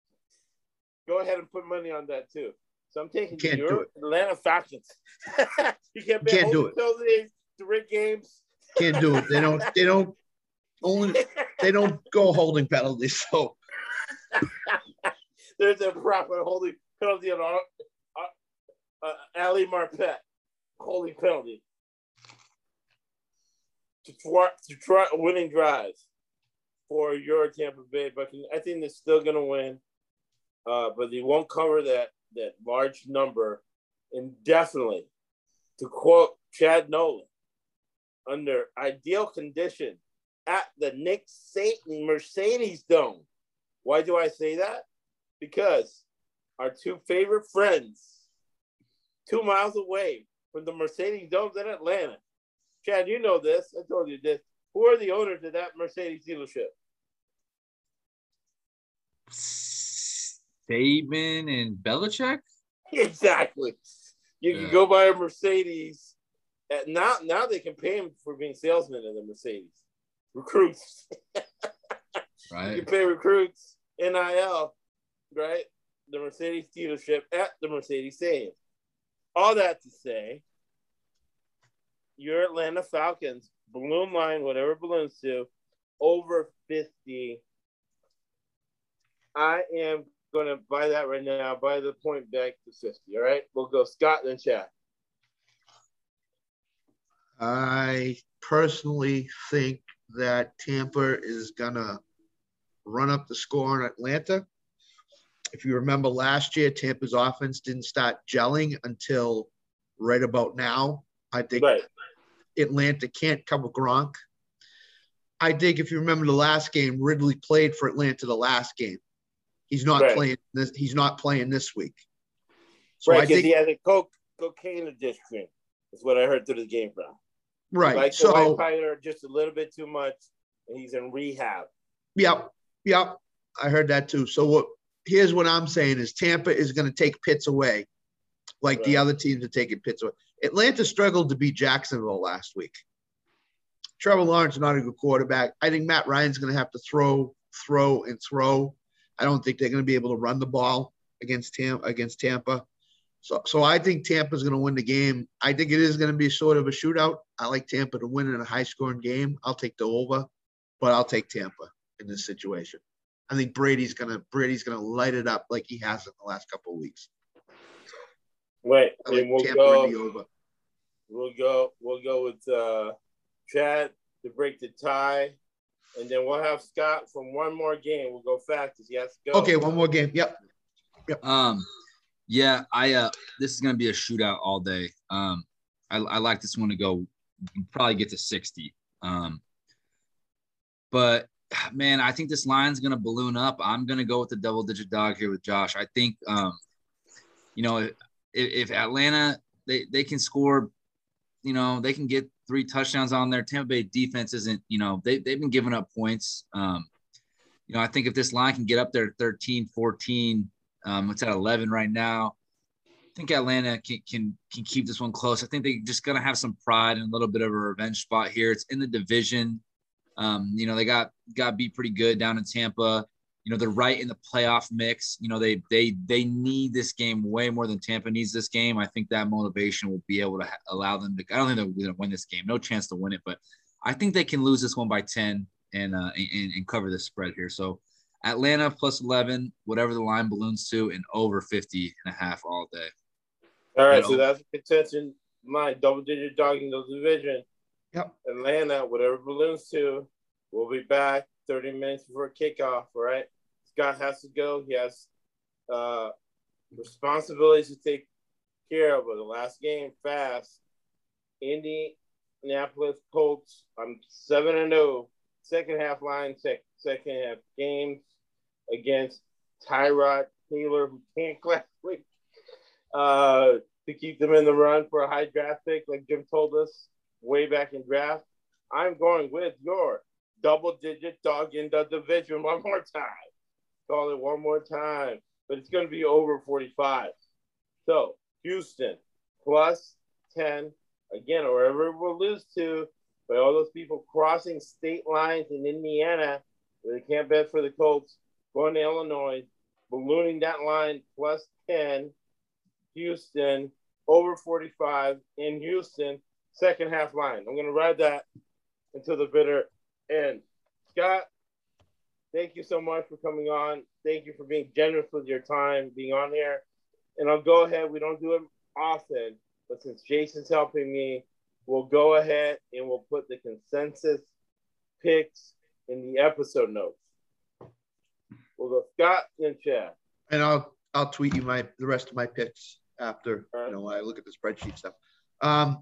go ahead and put money on that too. So I'm taking Can't your do it. Atlanta Falcons. You can't bet Can't do it. penalties to rig games. Can't do it. They don't. They don't. Only they don't go holding penalties. So there's a proper holding penalty on uh, uh, Ali Marpet. Holding penalty to thwart to try winning drives for your Tampa Bay Buccaneers. I think they're still going to win, uh, but they won't cover that that large number indefinitely. To quote Chad Nolan, under ideal condition at the Nick Saban Mercedes Dome. Why do I say that? Because our two favorite friends, two miles away from the Mercedes Domes in Atlanta. Chad, you know this. I told you this. Who are the owners of that Mercedes dealership? Saban and Belichick? Exactly. You yeah. can go buy a Mercedes. At now, now they can pay him for being salesmen in the Mercedes. Recruits. Right. You can pay recruits, N I L, right? The Mercedes dealership at the Mercedes Stadium. All that to say, your Atlanta Falcons, balloon line, whatever balloons to, over fifty. I am going to buy that right now. Buy the point back to fifty, all right? We'll go Scott and Chad. I personally think that Tampa is going to run up the score on Atlanta. If you remember last year, Tampa's offense didn't start gelling until right about now. I think right. Atlanta can't cover Gronk. I think if you remember the last game, Ridley played for Atlanta the last game. He's not right. playing this. He's not playing this week. So right, because he has a coke, cocaine addiction. That's what I heard through the game from. Right. Like so the White just a little bit too much, and he's in rehab. Yep. Yep. I heard that too. So what? Here's what I'm saying is Tampa is going to take Pitts away, like right. the other teams are taking Pitts away. Atlanta struggled to beat Jacksonville last week. Trevor Lawrence is not a good quarterback. I think Matt Ryan's going to have to throw throw and throw. I don't think they're going to be able to run the ball against Tampa. Against Tampa. So, so I think Tampa's going to win the game. I think it is going to be sort of a shootout. I like Tampa to win in a high-scoring game. I'll take the over, but I'll take Tampa in this situation. I think Brady's going to Brady's going to light it up like he has in the last couple of weeks. Wait, I like we'll Tampa go. in the over. We'll go. We'll go with uh, Chad to break the tie, and then we'll have Scott from one more game. We'll go fast because he has to go. Okay, one more game. Yep. Yep. Um, yeah, I uh, this is gonna be a shootout all day. Um, I, I like this one to go probably get to sixty. Um, but man, I think this line's gonna balloon up. I'm gonna go with the double-digit dog here with Josh. I think, um, you know, if, if Atlanta they they can score. You know, they can get three touchdowns on there. Tampa Bay defense isn't, you know, they, they've been giving up points. Um, you know, I think if this line can get up there thirteen, fourteen, um, it's at eleven right now. I think Atlanta can, can, can keep this one close. I think they're just going to have some pride and a little bit of a revenge spot here. It's in the division. Um, you know, they got, got beat pretty good down in Tampa. You know, they're right in the playoff mix. You know, they they they need this game way more than Tampa needs this game. I think that motivation will be able to ha- allow them to – I don't think they're going to win this game. No chance to win it, but I think they can lose this one by ten and, uh, and, and cover the spread here. So Atlanta plus eleven, whatever the line balloons to, and over fifty and a half all day. All right, And so over. that's a contention line, double-digit dog in the division. Yep. Atlanta, whatever balloons to, we'll be back thirty minutes before kickoff, all right? Scott has to go. He has uh, responsibilities to take care of. But the last game, fast. Indianapolis Colts. I'm seven and zero. Second half line, sec- second half games against Tyrod Taylor, who can't last week, uh, to keep them in the run for a high draft pick, like Jim told us way back in draft. I'm going with your double-digit dog in the division one more time. Call it one more time, but it's going to be over forty-five. So Houston plus ten again, or wherever it will lose to, by all those people crossing state lines in Indiana where they can't bet for the Colts, going to Illinois, ballooning that line plus ten. Houston over forty-five in Houston, second half line. I'm going to ride that until the bitter end. Scott, thank you so much for coming on. Thank you for being generous with your time, being on here. And I'll go ahead. We don't do it often, but since Jason's helping me, we'll go ahead and we'll put the consensus picks in the episode notes. We'll go Scott and Chad. And I'll I'll tweet you my the rest of my picks after All right. you know I look at the spreadsheet stuff. Um,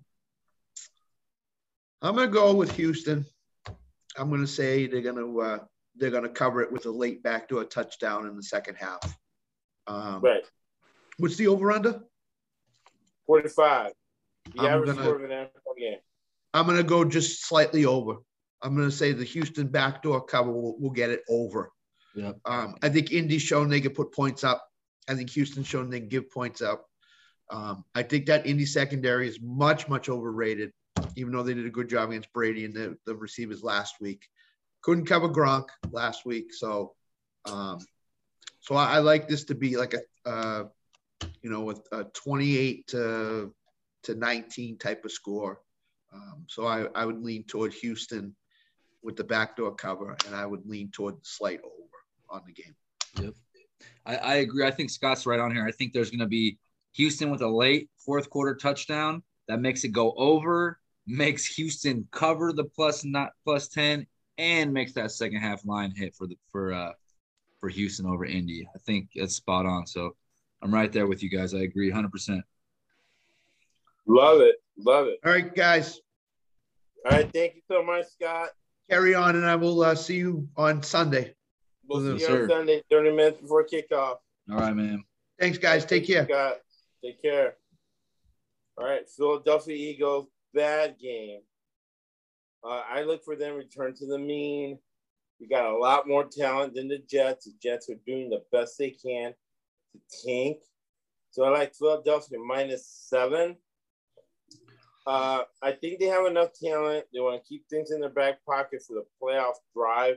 I'm gonna go with Houston. I'm gonna say they're gonna uh, they're gonna cover it with a late backdoor touchdown in the second half. Um, Right. What's the over under? forty-five. The I'm average gonna- score of an N F L game. I'm gonna go just slightly over. I'm gonna say the Houston backdoor cover will, will get it over. Yep. Um, I think Indy's shown they can put points up. I think Houston's shown they can give points up. Um, I think that Indy secondary is much, much overrated, even though they did a good job against Brady and the, the receivers last week. Couldn't cover Gronk last week. So, um, so I, I like this to be like a, uh, you know, with a twenty-eight to nineteen type of score. Um, so I, I would lean toward Houston with the backdoor cover, and I would lean toward the slight over on the game. Yep. I, I agree. I think Scott's right on here. I think there's going to be Houston with a late fourth quarter touchdown that makes it go over, makes Houston cover the plus not plus ten, and makes that second half line hit for the for uh for Houston over Indy. I think that's spot on. So I'm right there with you guys. I agree one hundred percent. Love it. Love it. All right, guys, All right. Thank you so much, Scott. carry on, and I will uh, see you on Sunday. We'll Yes, see you on sir. Sunday, thirty minutes before kickoff. All right, man. Thanks, guys. Take care. Scott. Take care. All right. Philadelphia Eagles, bad game. Uh, I look for them to return to the mean. We got a lot more talent than the Jets. The Jets are doing the best they can to tank. So I like Philadelphia minus seven. Uh, I think they have enough talent. They want to keep things in their back pocket for the playoff drive.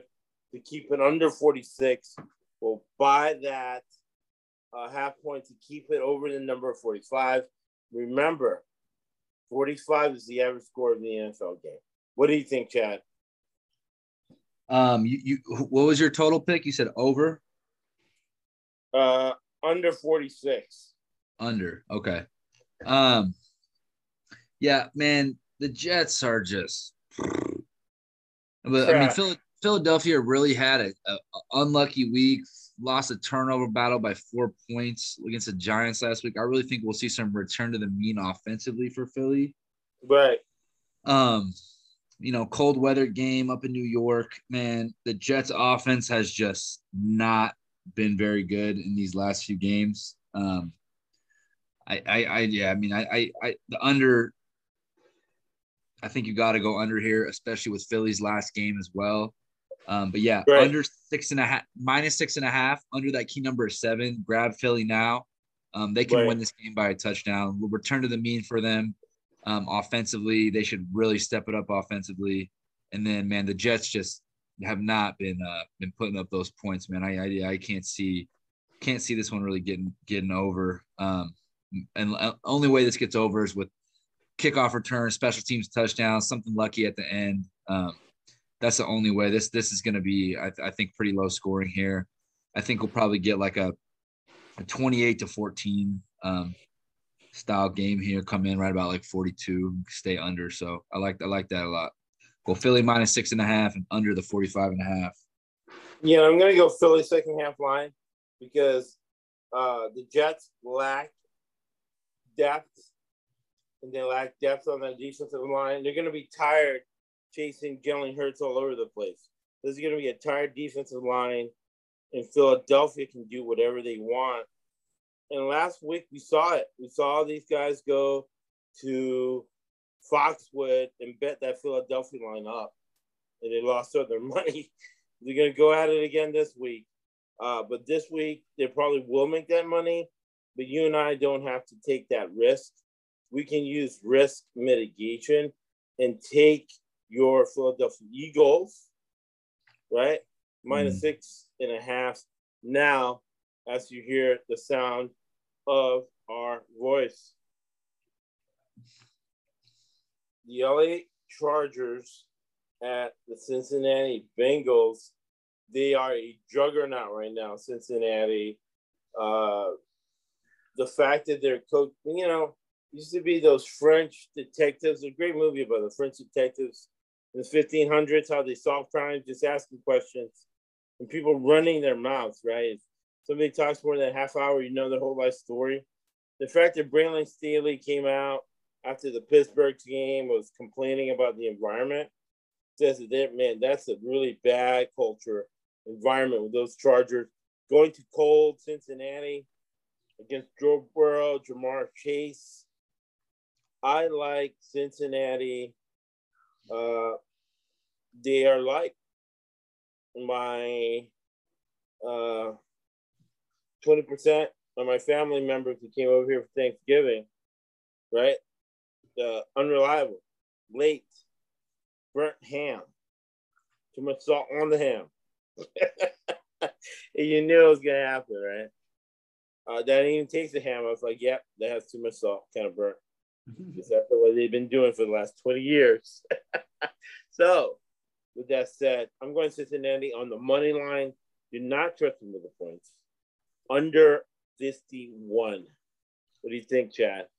to keep it under forty-six. We'll buy that uh, half point to keep it over the number of forty-five. Remember, forty-five is the average score of the N F L game. What do you think, Chad? Um, you, you what was your total pick? You said over? Uh, under forty-six. Under. Okay. Um, yeah, man, the Jets are just. But I mean, Phil, Philadelphia really had a, a, a unlucky week. Lost a turnover battle by four points against the Giants last week. I really think we'll see some return to the mean offensively for Philly. Right. Um, you know, cold weather game up in New York, man. The Jets offense has just not been very good in these last few games. Um, I, I, I yeah, I mean, I, I, I the under. I think you got to go under here, especially with Philly's last game as well. Um, but yeah, right. under six and a half, minus six and a half, under that key number of seven. Grab Philly now. Um, they can right. win this game by a touchdown. We'll return to the mean for them. Um, offensively, they should really step it up offensively. And then, man, the Jets just have not been uh, been putting up those points, man. I, I I can't see can't see this one really getting getting over. Um, and uh, only way this gets over is with kickoff return, special teams touchdown, something lucky at the end. Um, that's the only way. This this is going to be, I, th- I think, pretty low scoring here. I think we'll probably get like a, a twenty-eight to fourteen um, style game here. Come in right about like forty-two, stay under. So I like I like that a lot. Go Philly minus six and a half and under the forty-five and a half. Yeah, I'm going to go Philly second half line because uh, the Jets lack depth. And they lack depth on that defensive line. They're going to be tired chasing Jalen Hurts all over the place. This is going to be a tired defensive line, and Philadelphia can do whatever they want. And last week we saw it. We saw these guys go to Foxwood and bet that Philadelphia line up, and they lost all their money. They're going to go at it again this week. Uh, but this week they probably will make that money, but you and I don't have to take that risk. We can use risk mitigation and take your Philadelphia Eagles, right? Minus mm. six and a half. Now, as you hear the sound of our voice, the L A Chargers at the Cincinnati Bengals, they are a juggernaut right now, Cincinnati. Uh, the fact that their coach, you know, used to be those French detectives. A great movie about the French detectives in the fifteen hundreds, how they solve crimes, just asking questions, and people running their mouths, right? If somebody talks more than a half hour, you know their whole life story. The fact that Brandon Staley came out after the Pittsburgh game, was complaining about the environment, says that, man, that's a really bad culture environment with those Chargers. Going to cold Cincinnati against Joe Burrow, Jamar Chase. I like Cincinnati. Uh, they are like my uh, twenty percent of my family members who came over here for Thanksgiving, right? Uh, unreliable, late, burnt ham, too much salt on the ham. And you knew it was going to happen, right? Uh, that didn't even taste the ham. I was like, yep, that has too much salt, kind of burnt. Because that's what they've been doing for the last twenty years. So, with that said, I'm going Cincinnati on the money line. Do not trust them with the points. Under fifty-one. What do you think, Chad?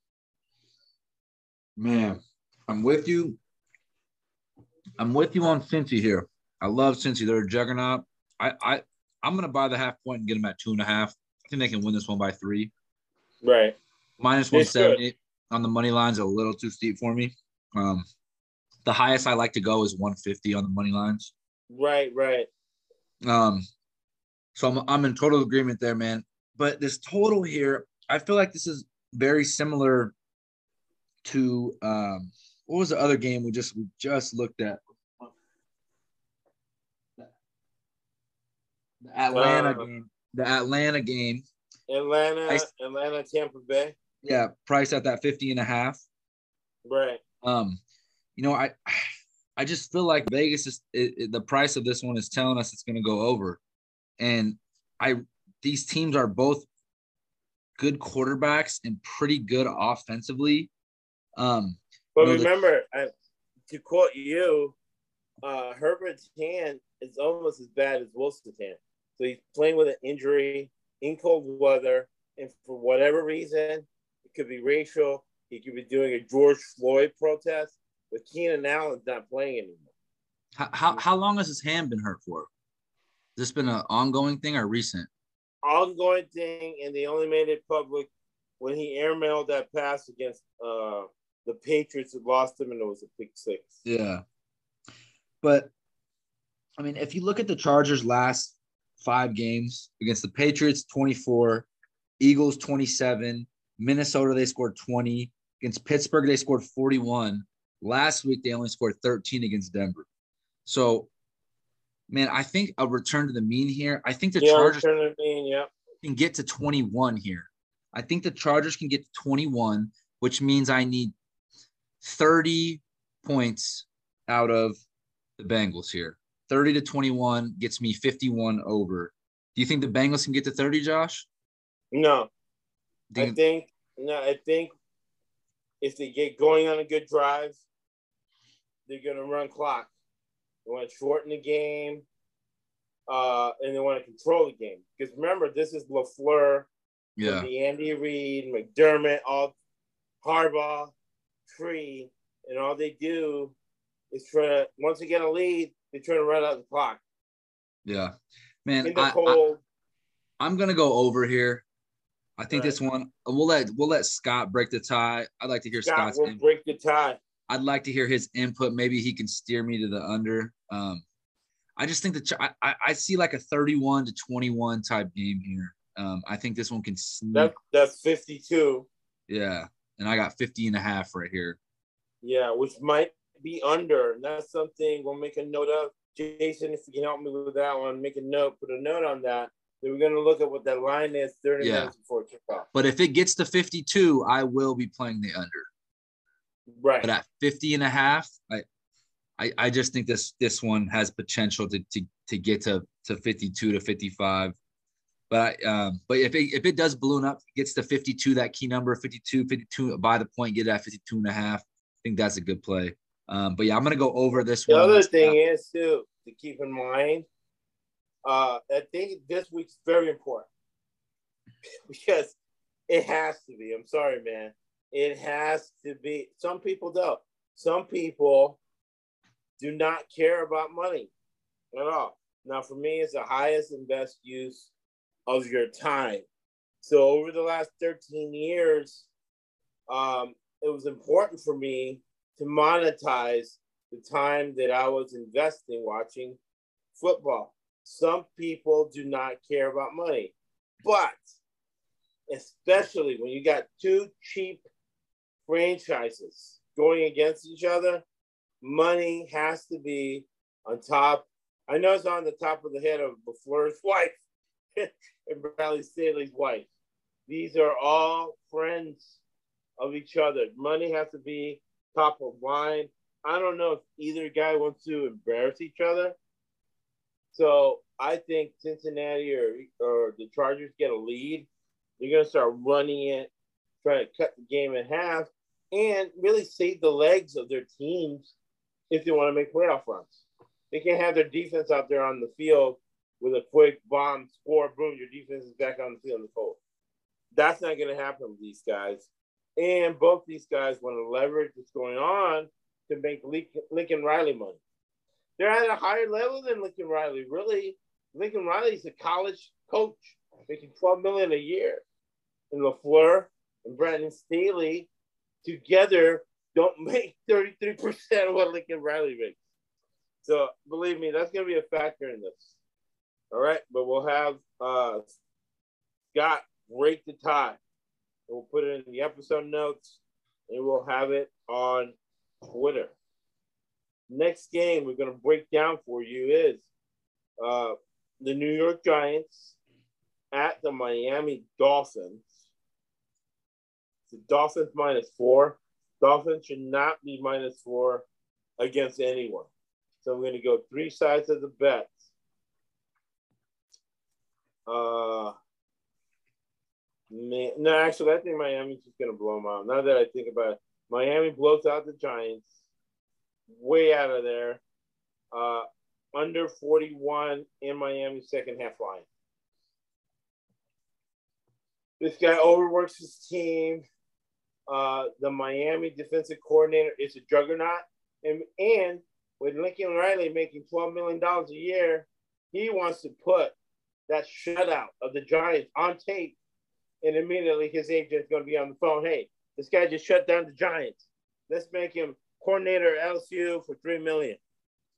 Man, I'm with you. I'm with you on Cincy here. I love Cincy. They're a juggernaut. I, I, I'm going to buy the half point and get them at two and a half. I think they can win this one by three. Right. Minus one seventy on the money line's a little too steep for me. Um, the highest I like to go is one fifty on the money lines. Right, right. Um, so I'm I'm in total agreement there, man. But this total here, I feel like this is very similar to um, what was the other game we just we just looked at? The Atlanta uh, game. The Atlanta game. Atlanta, I, Atlanta, Tampa Bay. Yeah, priced at that fifty and a half. Right. Um, you know, I I just feel like Vegas is it, it, the price of this one is telling us it's going to go over, and I these teams are both good quarterbacks and pretty good offensively. Um, but you know, remember, the, I, to quote you, uh, Herbert's hand is almost as bad as Wilson's hand. So he's playing with an injury in cold weather, and for whatever reason, it could be racial. He could be doing a George Floyd protest, but Keenan Allen's not playing anymore. How how, how long has his hand been hurt for? Has this been an ongoing thing or recent? Ongoing thing, and they only made it public when he airmailed that pass against uh, the Patriots that lost him, and it was a pick six. Yeah. But, I mean, if you look at the Chargers' last five games against the Patriots, twenty-four, Eagles, twenty-seven, Minnesota, they scored twenty. Against Pittsburgh, they scored forty-one. Last week, they only scored thirteen against Denver. So, man, I think a return to the mean here. I think the yeah, Chargers return to the mean, yeah. can get to twenty-one here. I think the Chargers can get to twenty-one, which means I need thirty points out of the Bengals here. thirty to twenty-one gets me fifty-one over. Do you think the Bengals can get to thirty, Josh? No. Think- I think no, I think if they get going on a good drive, they're gonna run clock. They want to shorten the game, uh, and they want to control the game. Because remember, this is LaFleur, Yeah. the Andy Reid, McDermott, all Harbaugh, Tree, and all they do is try to, once they get a lead, they try to run out the clock. Yeah. Man, In the I, cold. I, I'm gonna go over here. I think Right. this one we'll let we'll let Scott break the tie. I'd like to hear Scott Scott's will input. break the tie. I'd like to hear his input. Maybe he can steer me to the under. Um, I just think that I, I, I see like a thirty-one to twenty-one type game here. Um, I think this one can sneak. That, that's fifty-two. Yeah. And I got fifty and a half right here. Yeah, which might be under. And that's something we'll make a note of. Jason, if you can help me with that one, make a note, put a note on that. Then we're going to look at what that line is thirty Yeah. minutes before kickoff. But if it gets to fifty-two, I will be playing the under. Right. But at fifty and a half, I, I, I just think this this one has potential to to to get to, to fifty-two to fifty-five. But I, um, but if it if it does balloon up, gets to fifty-two, that key number, fifty-two, fifty-two, by the point, get it at fifty-two and a half. I think that's a good play. Um, but yeah, I'm gonna go over this The one. other thing is, too, to keep in mind, uh, I think this week's very important because it has to be. I'm sorry, man. It has to be. Some people don't. Some people do not care about money at all. Now, for me, it's the highest and best use of your time. So over the last thirteen years, um, it was important for me to monetize the time that I was investing watching football. Some people do not care about money, but especially when you got two cheap franchises going against each other, money has to be on top. I know it's on the top of the head of LaFleur's wife and Bradley Staley's wife. These are all friends of each other. Money has to be top of line. I don't know if either guy wants to embarrass each other. So I think Cincinnati or, or the Chargers get a lead. They're going to start running it, trying to cut the game in half, and really save the legs of their teams if they want to make playoff runs. They can't have their defense out there on the field with a quick bomb, score, boom, your defense is back on the field in the cold. That's not going to happen with these guys. And both these guys want to leverage what's going on to make Lincoln Riley money. They're at a higher level than Lincoln Riley. Really, Lincoln Riley's a college coach making twelve million dollars a year. And LaFleur and Brandon Staley together don't make thirty-three percent of what Lincoln Riley makes. So believe me, that's going to be a factor in this. All right, but we'll have uh, Scott break the tie. We'll put it in the episode notes, and we'll have it on Twitter. Next game we're going to break down for you is uh, the New York Giants at the Miami Dolphins. The Dolphins minus four. Dolphins should not be minus four. against anyone. So I'm going to go three sides of the bets. Uh, man, no, actually, I think Miami's just going to blow them out. Now that I think about it, Miami blows out the Giants. Way out of there. Uh, under forty-one in Miami second half line. This guy overworks his team. Uh, the Miami defensive coordinator is a juggernaut. And, and with Lincoln Riley making twelve million dollars a year, he wants to put that shutout of the Giants on tape. And immediately his agent's going to be on the phone. Hey, this guy just shut down the Giants. Let's make him coordinator at L S U for three million dollars.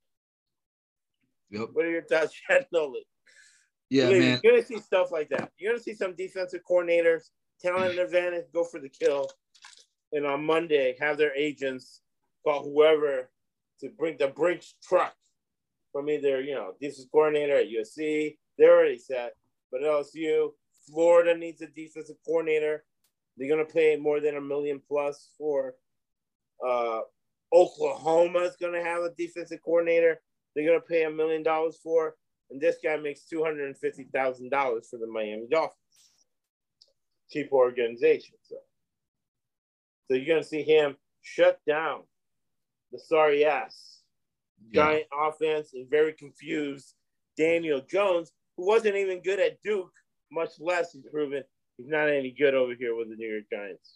Yep. What are your thoughts, Chad Nolan? Yeah, Believe man. You're going to see stuff like that. You're going to see some defensive coordinators, talent advantage, go for the kill. And on Monday, have their agents call whoever to bring the Brinks truck from either, you know, defensive coordinator at U S C. They're already set. But at L S U, Florida needs a defensive coordinator. They're going to pay more than a million plus for uh, Oklahoma is going to have a defensive coordinator. They're going to pay a million dollars for. And this guy makes two hundred fifty thousand dollars for the Miami Dolphins. Cheap organization. So, so you're going to see him shut down the sorry ass Yeah. Giant offense and very confused Daniel Jones, who wasn't even good at Duke, much less he's proven he's not any good over here with the New York Giants.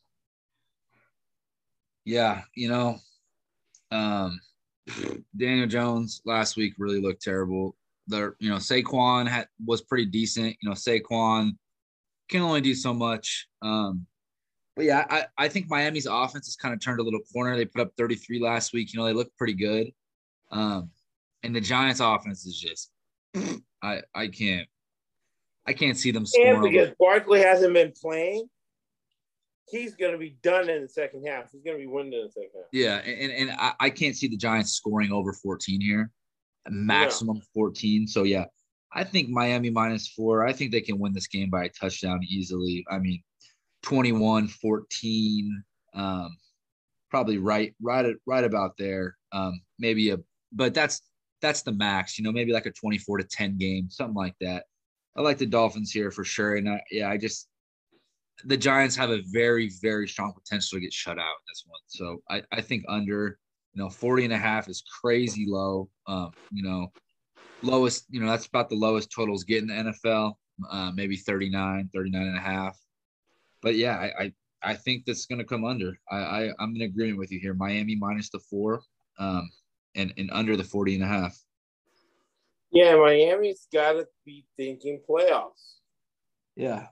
Yeah, you know, um, Daniel Jones last week really looked terrible. The you know Saquon had was pretty decent. You know Saquon can only do so much. Um, but yeah, I, I think Miami's offense has kind of turned a little corner. They put up thirty-three last week. You know they look pretty good. Um, and the Giants' offense is just I I can't I can't see them scoring. And because Barkley hasn't been playing, he's going to be done in the second half. He's going to be winning in the second half. Yeah, and, and I, I can't see the Giants scoring over fourteen here, a maximum yeah. fourteen. So, yeah, I think Miami minus four. I think they can win this game by a touchdown easily. I mean, twenty-one fourteen, um, probably right right, right about there. Um, maybe a – but that's that's the max, you know, maybe like a twenty-four to ten game, something like that. I like the Dolphins here for sure. And, I, yeah, I just – the Giants have a very, very strong potential to get shut out in this one. So I, I think under, you know, forty and a half is crazy low. Um, you know, lowest, you know, that's about the lowest totals get in the N F L, uh, maybe thirty-nine, thirty-nine and a half. But yeah, I, I, I think that's going to come under. I, I, I'm in agreement with you here. Miami minus the four um, and, and under the forty and a half. Yeah, Miami's got to be thinking playoffs. Yeah.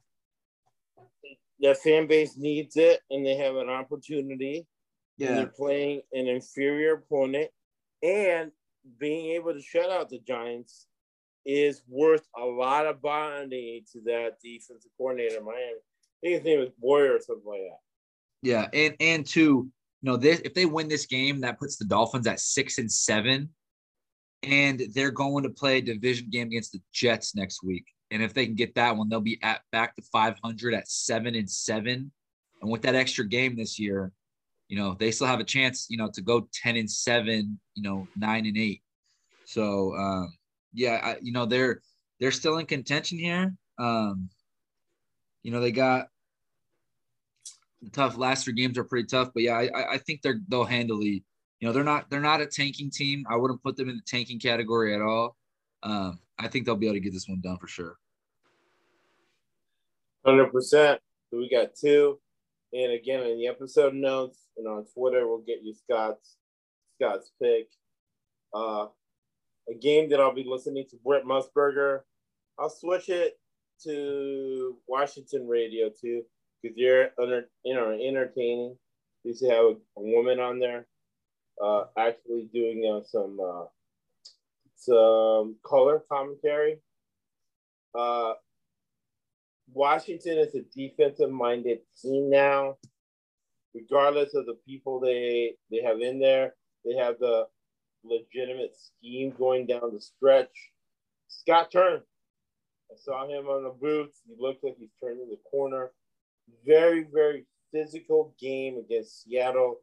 Their fan base needs it, and they have an opportunity. Yeah. And they're playing an inferior opponent, and being able to shut out the Giants is worth a lot of bonding to that defensive coordinator in Miami. I think his name is Boyer or something like that. Yeah, and and to you know this, if they win this game, that puts the Dolphins at six and seven, and they're going to play a division game against the Jets next week. And if they can get that one, they'll be at back to five hundred at seven and seven. And with that extra game this year, you know, they still have a chance, you know, to go ten and seven, you know, nine and eight. So, um, yeah, I, you know, they're, they're still in contention here. Um, you know, they got the tough last three games are pretty tough, but yeah, I, I think they're, they'll handily, you know, they're not, they're not a tanking team. I wouldn't put them in the tanking category at all. Um, I think they'll be able to get this one done for sure. one hundred percent. So we got two. And again, in the episode notes and on Twitter, we'll get you Scott's Scott's pick. Uh, a game that I'll be listening to Brett Musburger. I'll switch it to Washington radio too, because you're under, you know, entertaining. You used to have a, a woman on there, uh, actually doing uh, some uh, some color commentary. Uh, Washington is a defensive-minded team now. Regardless of the people they they have in there, they have the legitimate scheme going down the stretch. Scott turned. I saw him on the booth. He looked like he's turning the corner. Very, very physical game against Seattle.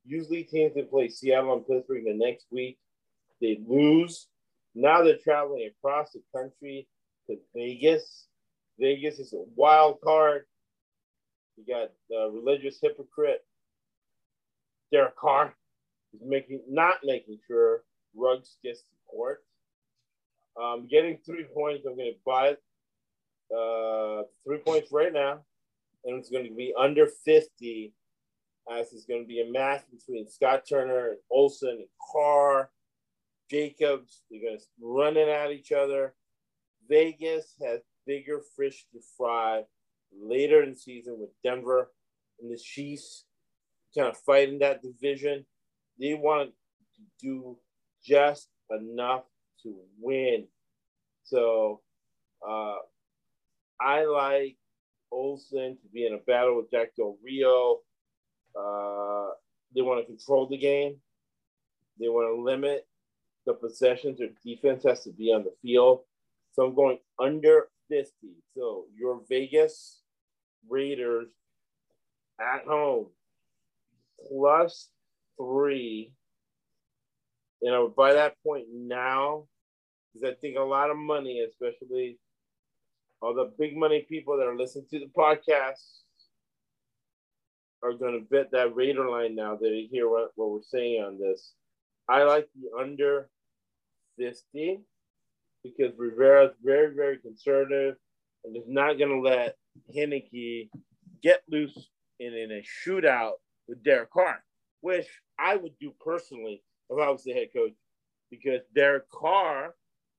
Usually teams that play Seattle and Pittsburgh the next week, they lose. Now they're traveling across the country to Vegas. Vegas is a wild card. You got the religious hypocrite Derek Carr is making not making sure Ruggs gets support. Um, getting three points. I'm going to buy it. Uh, three points right now, and it's going to be under fifty. As it's going to be a match between Scott Turner and Olsen and Carr, Jacobs. They're going to run it at each other. Vegas has bigger fish to fry later in the season with Denver and the Chiefs kind of fighting that division. They want to do just enough to win. So uh, I like Olsen to be in a battle with Jack Del Rio. Uh, they want to control the game. They want to limit the possessions. Their defense has to be on the field. So I'm going under fifty. So your Vegas Raiders at home plus three. And I would buy that point now because I think a lot of money, especially all the big money people that are listening to the podcast, are going to bet that Raider line now that they hear what, what we're saying on this. I like the under fifty because Rivera is very, very conservative and is not going to let Heineke get loose in, in a shootout with Derek Carr, which I would do personally if I was the head coach, because Derek Carr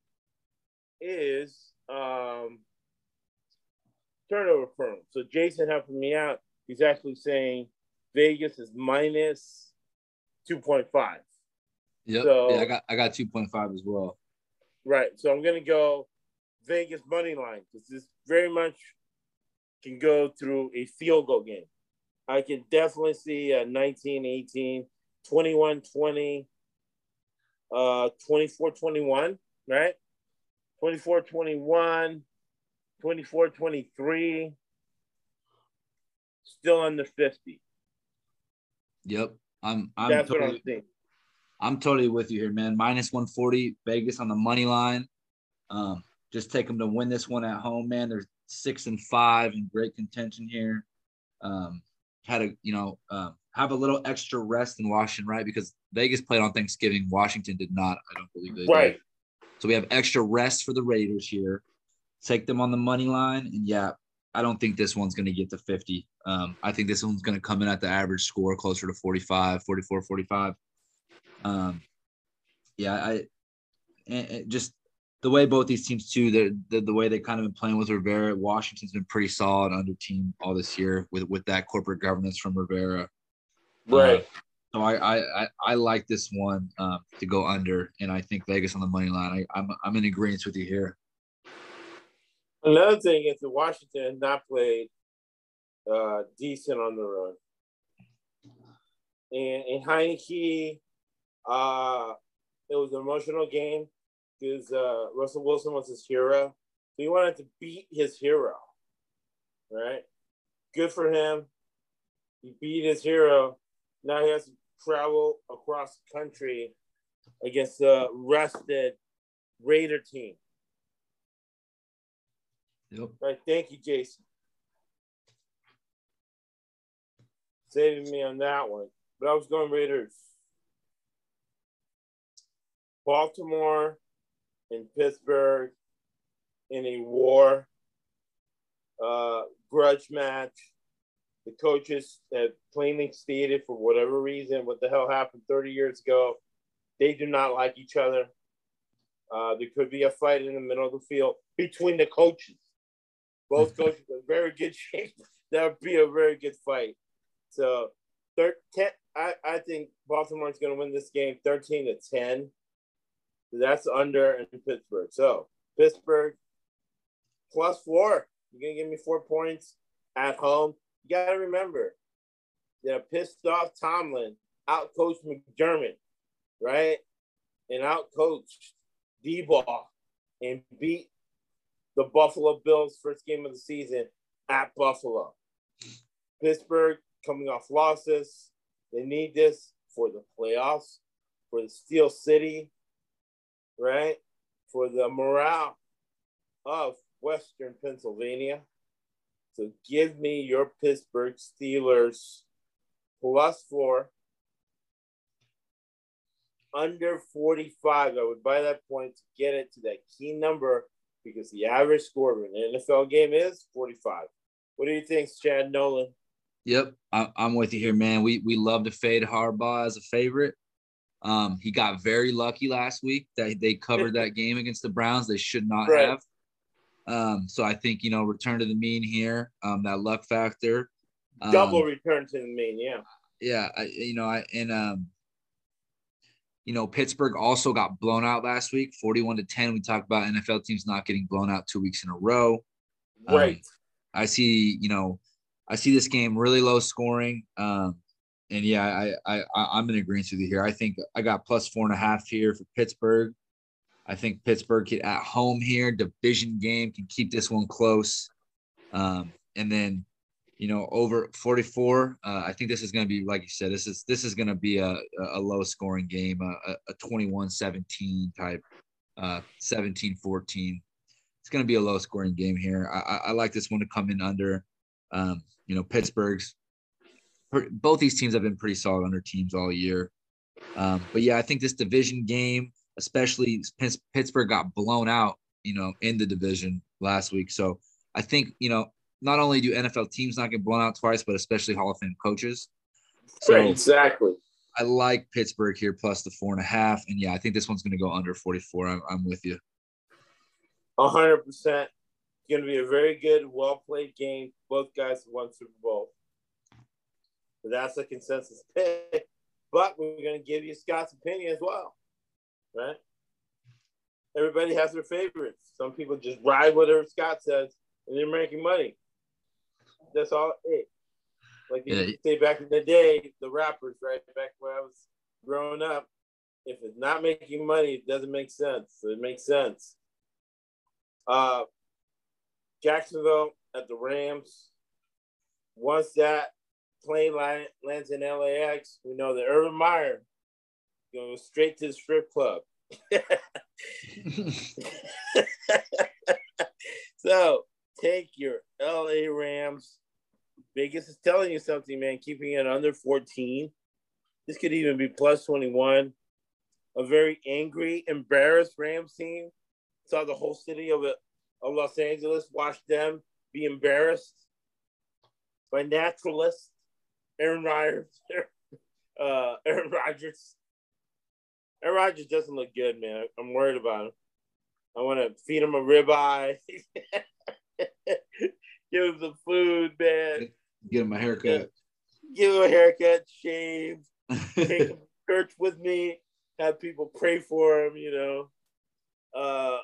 is um, turnover prone. So Jason helping me out. He's actually saying Vegas is minus two point five. Yep. So, yeah, I got I got two point five as well. Right. So I'm going to go Vegas money line because this very much can go through a field goal game. I can definitely see a nineteen eighteen, twenty-one twenty, uh, twenty-four twenty-one, right? twenty-four twenty-one, twenty-four twenty-three. Still under fifty. Yep. I'm I'm That's totally, what I'm thinking. I'm totally with you here, man. Minus one forty, Vegas on the money line. Um, just take them to win this one at home, man. They're six and five in great contention here. Um, had a, you know, um, have a little extra rest in Washington, right? Because Vegas played on Thanksgiving. Washington did not. I don't believe they Right. did. So we have extra rest for the Raiders here. Take them on the money line. And, yeah, I don't think this one's going to get to fifty. Um, I think this one's going to come in at the average score closer to forty-five, forty-four, forty-five. Um, yeah, I and, and just the way both these teams too, the, the the way they kind of been playing with Rivera. Washington's been pretty solid under team all this year with with that corporate governance from Rivera. Right. Uh, so I, I I like this one um, to go under, and I think Vegas on the money line. I, I'm I'm in agreement with you here. Another thing is that Washington has not played uh, decent on the run. And in Heineke, uh, it was an emotional game because uh, Russell Wilson was his hero. So he wanted to beat his hero, right? Good for him. He beat his hero. Now he has to travel across the country against the rested Raider team. Yep. Right, thank you, Jason. Saving me on that one. But I was going Raiders. Baltimore and Pittsburgh in a war, uh, grudge match. The coaches have plainly stated, for whatever reason, what the hell happened thirty years ago. They do not like each other. Uh, there could be a fight in the middle of the field between the coaches. Both coaches are in very good shape. That would be a very good fight. So, thir- ten, I, I think Baltimore is going to win this game thirteen to ten. So that's under in Pittsburgh. So, Pittsburgh plus four. You're going to give me four points at home. You got to remember, they're pissed off Tomlin, outcoached McDermott, right? And outcoached D-Ball and beat the Buffalo Bills first game of the season at Buffalo. Pittsburgh coming off losses. They need this for the playoffs, for the Steel City, right? For the morale of Western Pennsylvania. So give me your Pittsburgh Steelers plus four. Under forty-five. I would buy that point to get it to that key number because the average score of an N F L game is forty-five. What do you think, Chad Nolan? Yep, I, I'm with you here, man. We we love to fade Harbaugh as a favorite. Um, he got very lucky last week that they covered that game against the Browns. They should not Right. have. Um, so I think, you know, return to the mean here, um, that luck factor. Um, Double return to the mean, yeah. Yeah, I, you know, I and um, you know, Pittsburgh also got blown out last week, forty-one to ten. We talked about N F L teams not getting blown out two weeks in a row. Right. Um, I see, you know, I see this game really low scoring. Um, and yeah, I, I, I, I'm in agreement with you here. I think I got plus four and a half here for Pittsburgh. I think Pittsburgh can, at home here, division game, can keep this one close. Um, and then, you know, over forty-four, uh, I think this is going to be, like you said, this is, this is going to be a, a low scoring game, a, a twenty-one seventeen type, uh, seventeen fourteen. It's going to be a low scoring game here. I, I, I like this one to come in under. Um, you know, Pittsburgh's, both these teams have been pretty solid under teams all year. Um, but yeah, I think this division game, especially Pittsburgh got blown out, you know, in the division last week. So I think, you know, not only do N F L teams not get blown out twice, but especially Hall of Fame coaches. So Right, exactly. I like Pittsburgh here plus the four and a half. And yeah, I think this one's going to go under forty-four. I'm, I'm with you. A hundred percent. Going to be a very good, well-played game. Both guys have won Super Bowl. So that's a consensus pick. But we're going to give you Scott's opinion as well, right? Everybody has their favorites. Some people just ride whatever Scott says, and they're making money. That's all it is. Like they Yeah. used to say back in the day, the rappers, right? Back when I was growing up, if it's not making money, it doesn't make sense. So it makes sense. Uh, Jacksonville at the Rams. Once that plane lands in L A X, we know that Urban Meyer goes straight to the strip club. So take your L A Rams. Vegas is telling you something, man. Keeping it under fourteen. This could even be plus twenty-one. A very angry, embarrassed Rams team. Saw the whole city of it. Of Los Angeles, watch them be embarrassed by naturalists, Aaron Rodgers, uh, Aaron Rodgers. Aaron Rodgers doesn't look good, man. I'm worried about him. I want to feed him a ribeye, give him some food, man. Get him a haircut. Give him a haircut, shave, take him to church with me, have people pray for him, you know. Uh,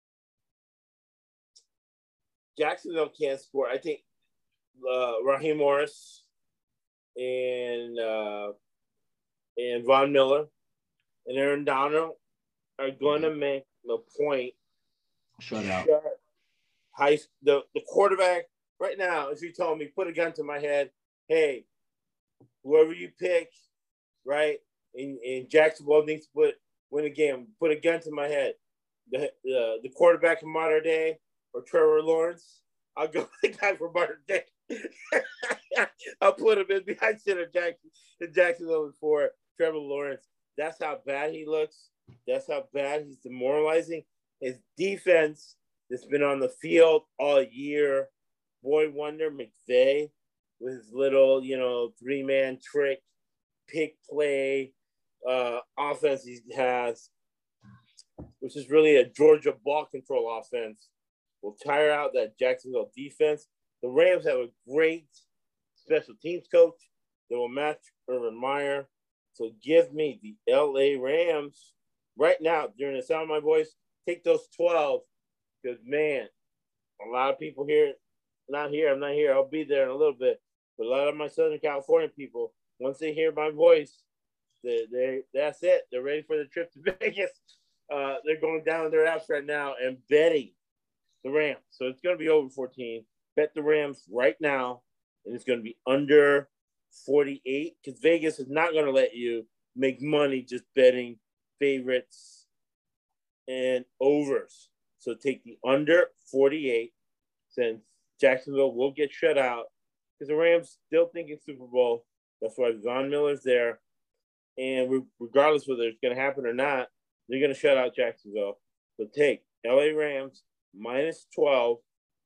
Jacksonville can't score. I think uh, Raheem Morris and uh, and Von Miller and Aaron Donald are going to make the point. Shut out. High, the, the quarterback right now, if you told me, put a gun to my head, hey, whoever you pick, right, and, and Jacksonville needs to put, win a game, put a gun to my head. The, the, the quarterback in modern day, or Trevor Lawrence, I'll go with the guy from modern day. I'll put him in behind center Jackson in Jacksonville for Trevor Lawrence. That's how bad he looks. That's how bad he's demoralizing. His defense that's been on the field all year. Boy wonder McVay with his little, you know, three-man trick, pick play uh, offense he has, which is really a Georgia ball control offense, will tire out that Jacksonville defense. The Rams have a great special teams coach that will match Urban Meyer. So give me the L A Rams right now during the sound of my voice. Take those twelve because, man, a lot of people here, not here, I'm not here. I'll be there in a little bit. But a lot of my Southern California people, once they hear my voice, they, they that's it. They're ready for the trip to Vegas. Uh, they're going down their apps right now and betting the Rams. So it's going to be over fourteen. Bet the Rams right now, and it's going to be under forty-eight because Vegas is not going to let you make money just betting favorites and overs. So take the under forty-eight, since Jacksonville will get shut out because the Rams still think it's Super Bowl. That's why Von Miller's there. And regardless whether it's going to happen or not, they're going to shut out Jacksonville. So take L A Rams minus twelve,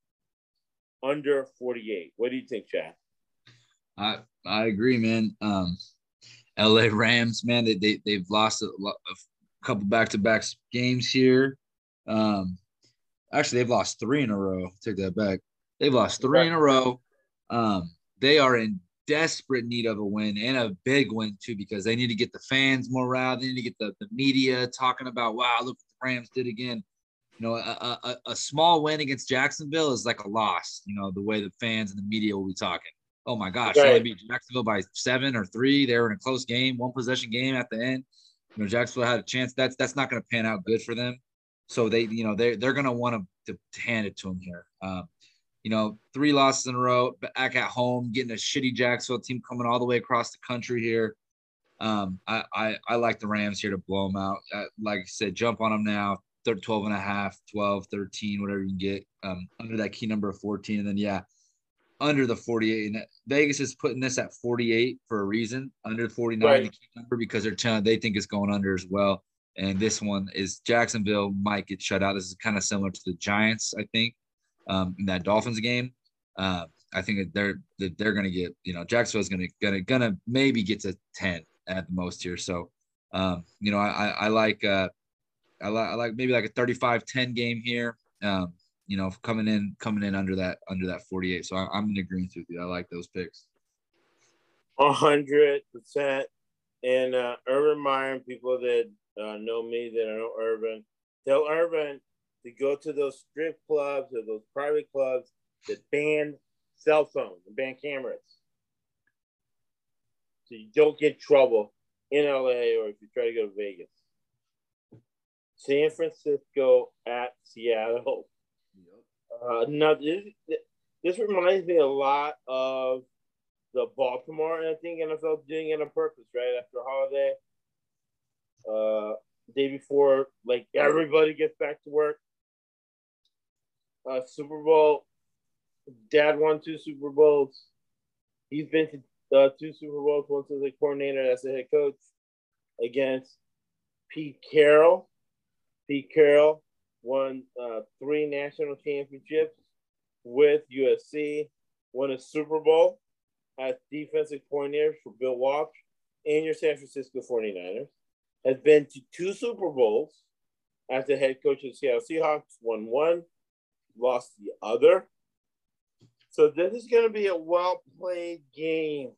under forty-eight. What do you think, Chad? I I agree, man. Um, L A Rams, man, they, they, they've lost a, a couple back-to-back games here. Um, actually, they've lost three in a row. Take that back. They've lost three in a row. Um, they are in desperate need of a win, and a big win, too, because they need to get the fans morale. They need to get the, the media talking about, wow, look what the Rams did again. You know, a, a, a small win against Jacksonville is like a loss, you know, the way the fans and the media will be talking. Oh, my gosh, right. They only beat Jacksonville by seven or three. They were in a close game, one-possession game at the end. You know, Jacksonville had a chance. That's that's not going to pan out good for them. So, they, you know, they, they're going to want to hand it to them here. Um, you know, three losses in a row, back at home, getting a shitty Jacksonville team coming all the way across the country here. Um, I, I, I like the Rams here to blow them out. Uh, like I said, jump on them now. twelve and a half, twelve, thirteen, whatever you can get, um, under that key number of fourteen. And then, yeah, under the forty-eight. And Vegas is putting this at forty-eight for a reason, under forty-nine, right. the key number, because they're telling, they think it's going under as well. And this one is Jacksonville might get shut out. This is kind of similar to the Giants, I think, um, in that Dolphins game. Uh, I think that they're that they're going to get, you know, Jacksonville's going to gonna gonna maybe get to ten at the most here. So, um, you know, I I, I like uh, I like I like maybe like a thirty-five ten game here. Um, you know, coming in coming in under that under that forty-eight. So I, I'm in agreement with you. I like those picks. A hundred percent. And uh, Urban Meyer, people that uh, know me, that I know Urban, tell Urban to go to those strip clubs or those private clubs that ban cell phones and ban cameras, so you don't get trouble in L A or if you try to go to Vegas. San Francisco at Seattle. Uh, now this, this reminds me a lot of the Baltimore, and I think N F L doing it on purpose, right? After a holiday, uh, day before, like everybody gets back to work. Uh, Super Bowl, Dad won two Super Bowls. He's been to uh, two Super Bowls, once as a coordinator, as a head coach, against Pete Carroll. Pete Carroll won uh, three national championships with U S C, won a Super Bowl as defensive coordinator for Bill Walsh and your San Francisco forty-niners, has been to two Super Bowls as the head coach of the Seattle Seahawks, won one, lost the other. So this is going to be a well-played game.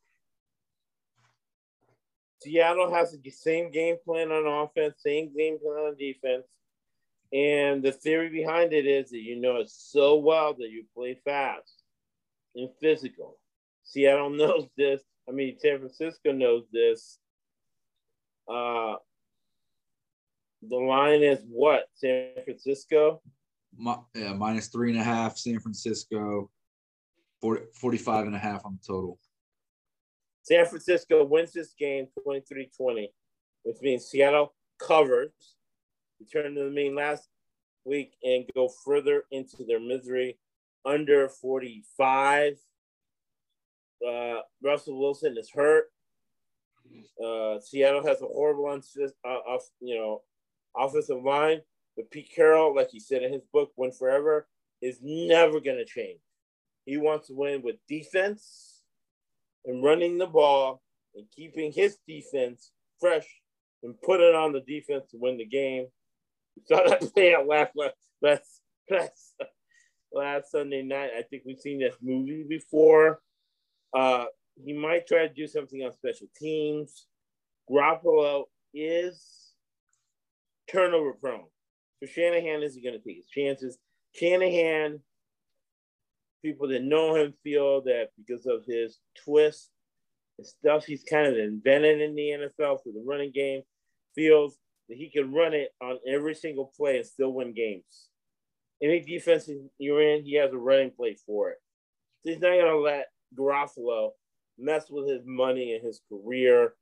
Seattle has the same game plan on offense, same game plan on defense. And the theory behind it is that you know it so well that you play fast and physical. Seattle knows this. I mean, San Francisco knows this. Uh, the line is what? San Francisco? My, yeah, minus three and a half, San Francisco, forty, forty-five and a half on the total. San Francisco wins this game twenty-three twenty, which means Seattle covers, return to the mean last week, and go further into their misery, under forty-five. Uh, Russell Wilson is hurt. Uh, Seattle has a horrible uh, off, you know, offensive line. But Pete Carroll, like he said in his book, Win Forever, is never going to change. He wants to win with defense and running the ball and keeping his defense fresh and put it on the defense to win the game. We saw that play out last, last, last, last Sunday night. I think we've seen this movie before. Uh, he might try to do something on special teams. Garoppolo is turnover prone. So Shanahan isn't going to take his chances. Shanahan, people that know him feel that because of his twist and stuff he's kind of invented in the N F L for the running game, feels that he can run it on every single play and still win games. Any defense you're in, he has a running play for it. So he's not going to let Garoppolo mess with his money and his career.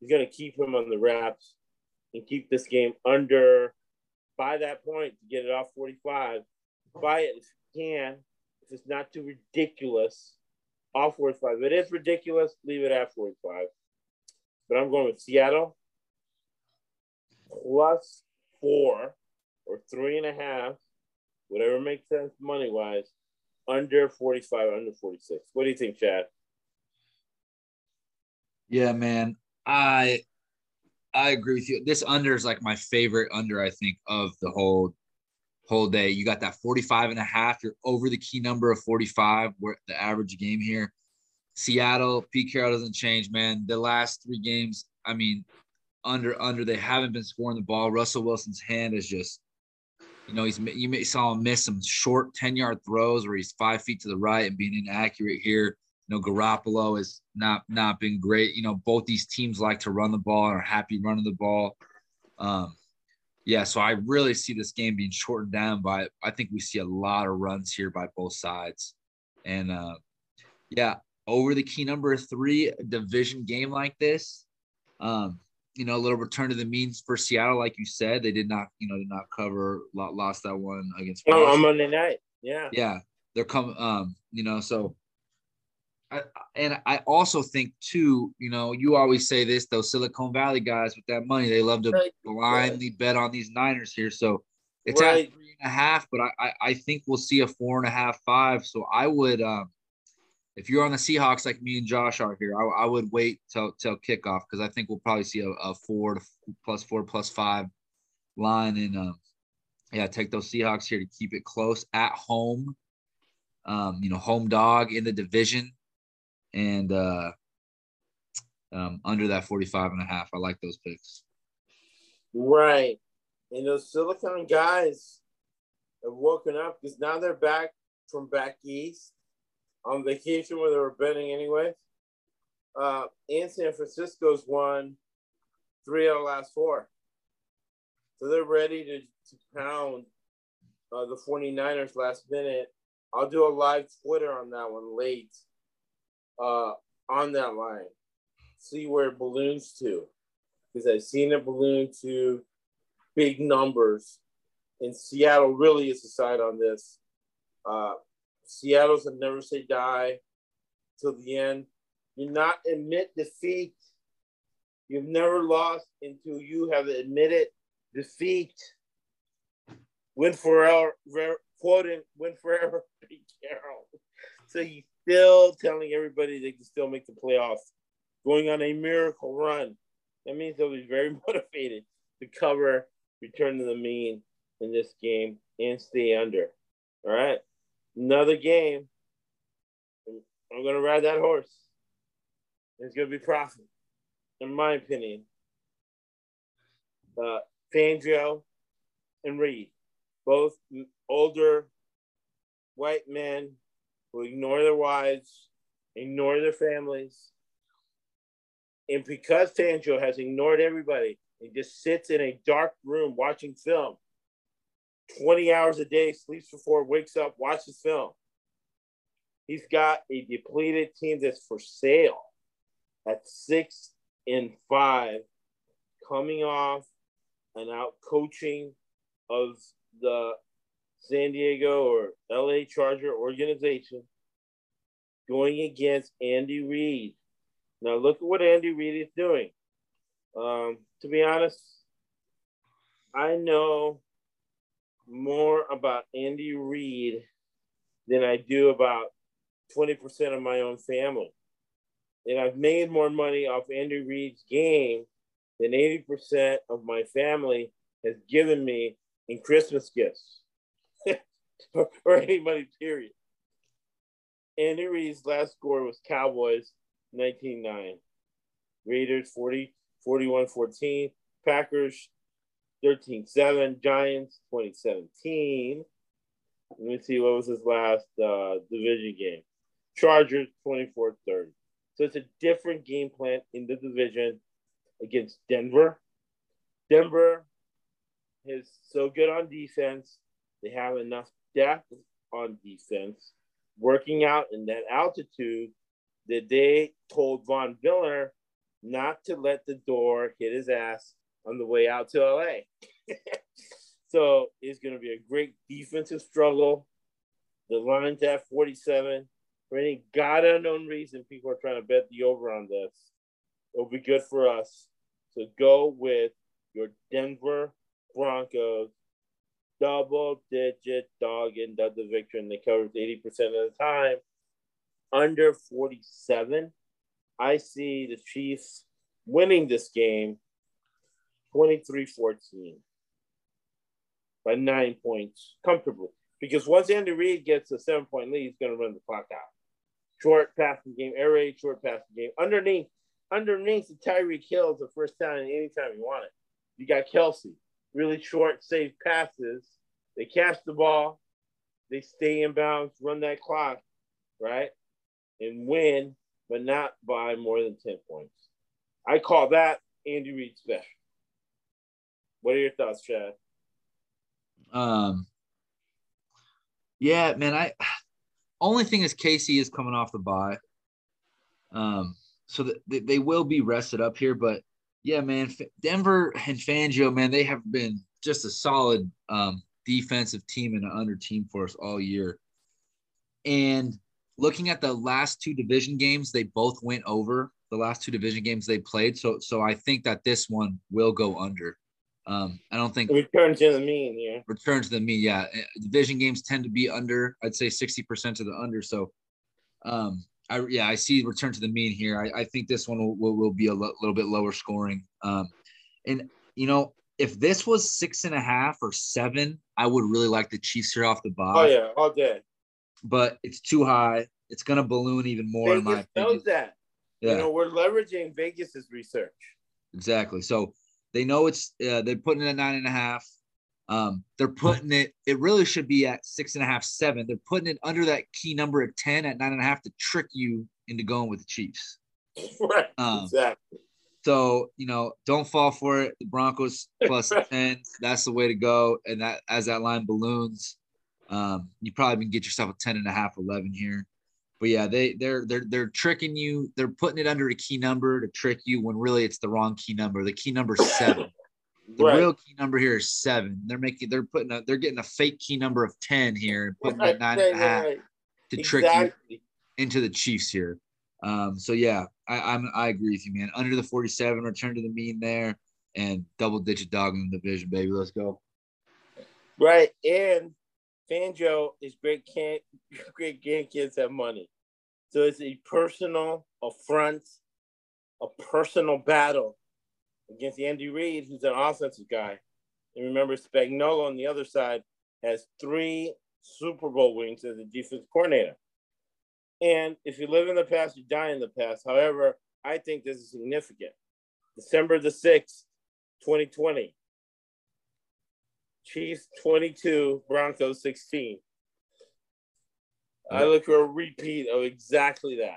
he's going to keep him on the wraps and keep this game under by that point to get it off forty-five. Buy it if you can. If it's not too ridiculous, off forty-five. If it is ridiculous, leave it at forty-five. But I'm going with Seattle plus four or three and a half, whatever makes sense money-wise, under forty-five, under forty-six. What do you think, Chad? Yeah, man. I I agree with you. This under is like my favorite under, I think, of the whole whole day. You got that forty-five and a half. You're over the key number of forty-five, where the average game here. Seattle, Pete Carroll doesn't change, man. The last three games, I mean, under, under, they haven't been scoring the ball. Russell Wilson's hand is just, you know, he's you may saw him miss some short ten-yard throws where he's five feet to the right and being inaccurate here. You know, Garoppolo has not not been great. You know, both these teams like to run the ball and are happy running the ball. Um, yeah, so I really see this game being shortened down by, I think we see a lot of runs here by both sides. And, uh, yeah, over the key number three, a division game like this, um, you know, a little return to the means for Seattle, like you said. They did not, you know, did not cover, lost that one against Oh, on Washington. Monday night, yeah. Yeah, they're coming, um, you know, so – I, and I also think, too, you know, you always say this, those Silicon Valley guys with that money, they love to Right. blindly bet on these Niners here. So it's Right. at three and a half, but I, I, I think we'll see a four and a half, five. So I would, um, if you're on the Seahawks like me and Josh are here, I, I would wait till till kickoff because I think we'll probably see a, a four to plus four plus five line. And, um, yeah, take those Seahawks here to keep it close at home, um, you know, home dog in the division. And uh, um, under that forty-five and a half. I like those picks. Right. And those Silicon guys have woken up because now they're back from back east on vacation where they were betting anyway. Uh, and San Francisco's won three out of the last four. So they're ready to, to pound uh, the 49ers last minute. I'll do a live Twitter on that one late. Uh, on that line, see where it balloons to, because I've seen it balloon to big numbers, and Seattle really is the side on this. Uh, Seattle's a never say die till the end. You not admit defeat. You've never lost until you have admitted defeat. Win forever, quoting win forever, Pete Carroll. So you. Still telling everybody they can still make the playoffs, going on a miracle run. That means they'll be very motivated to cover, return to the mean in this game, and stay under. All right? Another game. I'm going to ride that horse. It's going to be profit, in my opinion. Uh, Fangio and Reed, both older white men who ignore their wives, ignore their families. And because Fangio has ignored everybody and just sits in a dark room watching film, twenty hours a day, sleeps for four, wakes up, watches film, he's got a depleted team that's for sale at six and five, coming off an out coaching of the San Diego or L A Charger organization, going against Andy Reid. Now look at what Andy Reid is doing. Um, to be honest, I know more about Andy Reid than I do about twenty percent of my own family. And I've made more money off Andy Reid's game than eighty percent of my family has given me in Christmas gifts. or, or any money, period. Andy Reid's last score was Cowboys nineteen nine. Raiders forty, forty-one fourteen. Packers thirteen seven. Giants twenty seventeen. Let me see, what was his last uh, division game? Chargers twenty-four thirty. So it's a different game plan in the division against Denver. Denver is so good on defense. They have enough depth on defense, working out in that altitude that they told Von Miller not to let the door hit his ass on the way out to L A. So it's going to be a great defensive struggle. The line's at forty-seven. For any God unknown reason, people are trying to bet the over on this. It'll be good for us. So go with your Denver Broncos double-digit dog and dub the victory, and they cover eighty percent of the time. Under forty-seven, I see the Chiefs winning this game twenty-three fourteen by nine points comfortably. Because once Andy Reid gets a seven-point lead, he's going to run the clock out. Short passing game, air raid, short passing game. Underneath, underneath the Tyreek Hill's the first down anytime you want it. You got Kelsey. Really short, safe passes. They catch the ball. They stay in bounds, run that clock, right? And win, but not by more than ten points. I call that Andy Reid special. What are your thoughts, Chad? Um, yeah, man, I only thing is K C is coming off the bye. Um, so that they, they will be rested up here, but yeah, man, Denver and Fangio, man, they have been just a solid um, defensive team and an under team for us all year. And looking at the last two division games, they both went over the last two division games they played. So, so I think that this one will go under. Um, I don't think return to the mean. Yeah, return to the mean. Yeah, division games tend to be under. I'd say sixty percent to the under. So, um, I yeah, I see return to the mean here. I, I think this one will, will, will be a lo- little bit lower scoring. Um, and you know, if this was six and a half or seven, I would really like the Chiefs here off the bye. Oh yeah, all day. But it's too high. It's going to balloon even more. Vegas in my opinion. knows that. Yeah. You know, we're leveraging Vegas's research. Exactly. So they know it's uh, they're putting it at nine and a half. Um, they're putting it. It really should be at six and a half, seven. They're putting it under that key number of ten at nine and a half to trick you into going with the Chiefs. Right. Um, exactly. So you know, don't fall for it. The Broncos plus ten. That's the way to go. And that as that line balloons, um, you probably can get yourself a ten and a half, eleven here. But yeah, they they're they're they're tricking you. They're putting it under a key number to trick you when really it's the wrong key number. The key number is seven. The right. real key number here is seven. They're making they're putting a they're getting a fake key number of ten here and putting right, that nine right, and a half right. to exactly. trick you into the Chiefs here. Um, so yeah, I I'm I agree with you, man. Under the forty-seven, return to the mean there, and double digit dog in the division, baby. Let's go. Right, and Fangio is great. Can't great grandkids have money. So it's a personal affront, a personal battle against Andy Reid, who's an offensive guy. And remember, Spagnuolo on the other side has three Super Bowl wins as a defense coordinator. And if you live in the past, you die in the past. However, I think this is significant. December the sixth, twenty twenty. Chiefs twenty-two, Broncos sixteen. I look for a repeat of exactly that.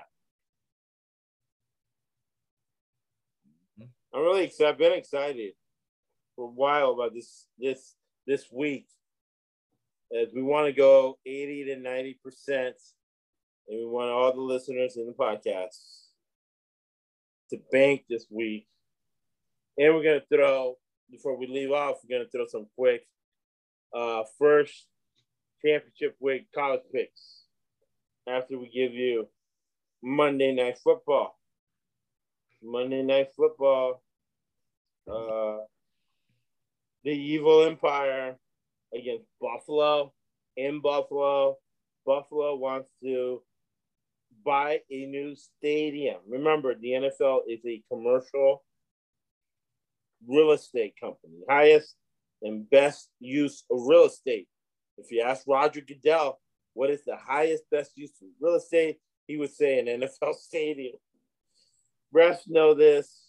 I'm really excited. I've been excited for a while about this this this week, as we want to go eighty to ninety percent, and we want all the listeners in the podcast to bank this week. And we're gonna throw, before we leave off, we're gonna throw some quick uh, first championship week college picks. After we give you Monday Night Football. Monday Night Football, uh, the Evil Empire against Buffalo. In Buffalo, Buffalo wants to buy a new stadium. Remember, the N F L is a commercial real estate company, highest and best use of real estate. If you ask Roger Goodell, what is the highest, best use of real estate? He would say an N F L stadium. Refs know this.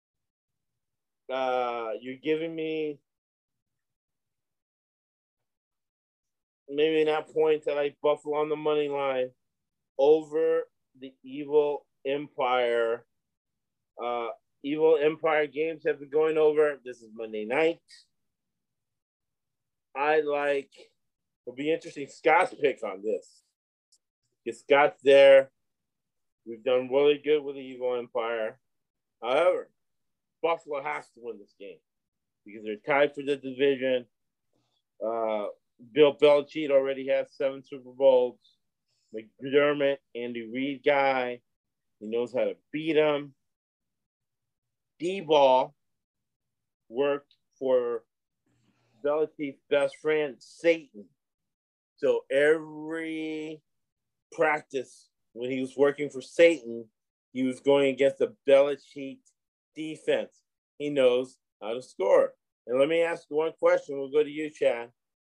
Uh, you're giving me maybe not points. I like Buffalo on the money line over the Evil Empire. Uh, Evil Empire games have been going over. This is Monday night. I like... It'll be interesting. Scott's pick on this. Because Scott's there. We've done really good with the Evil Empire. However, Buffalo has to win this game because they're tied for the division. Uh, Bill Belichick already has seven Super Bowls. McDermott, Andy Reid guy, he knows how to beat him. D-Ball worked for Belichick's best friend, Satan. So every practice when he was working for Satan, he was going against the Belichick defense. He knows how to score. And let me ask you one question. We'll go to you, Chad.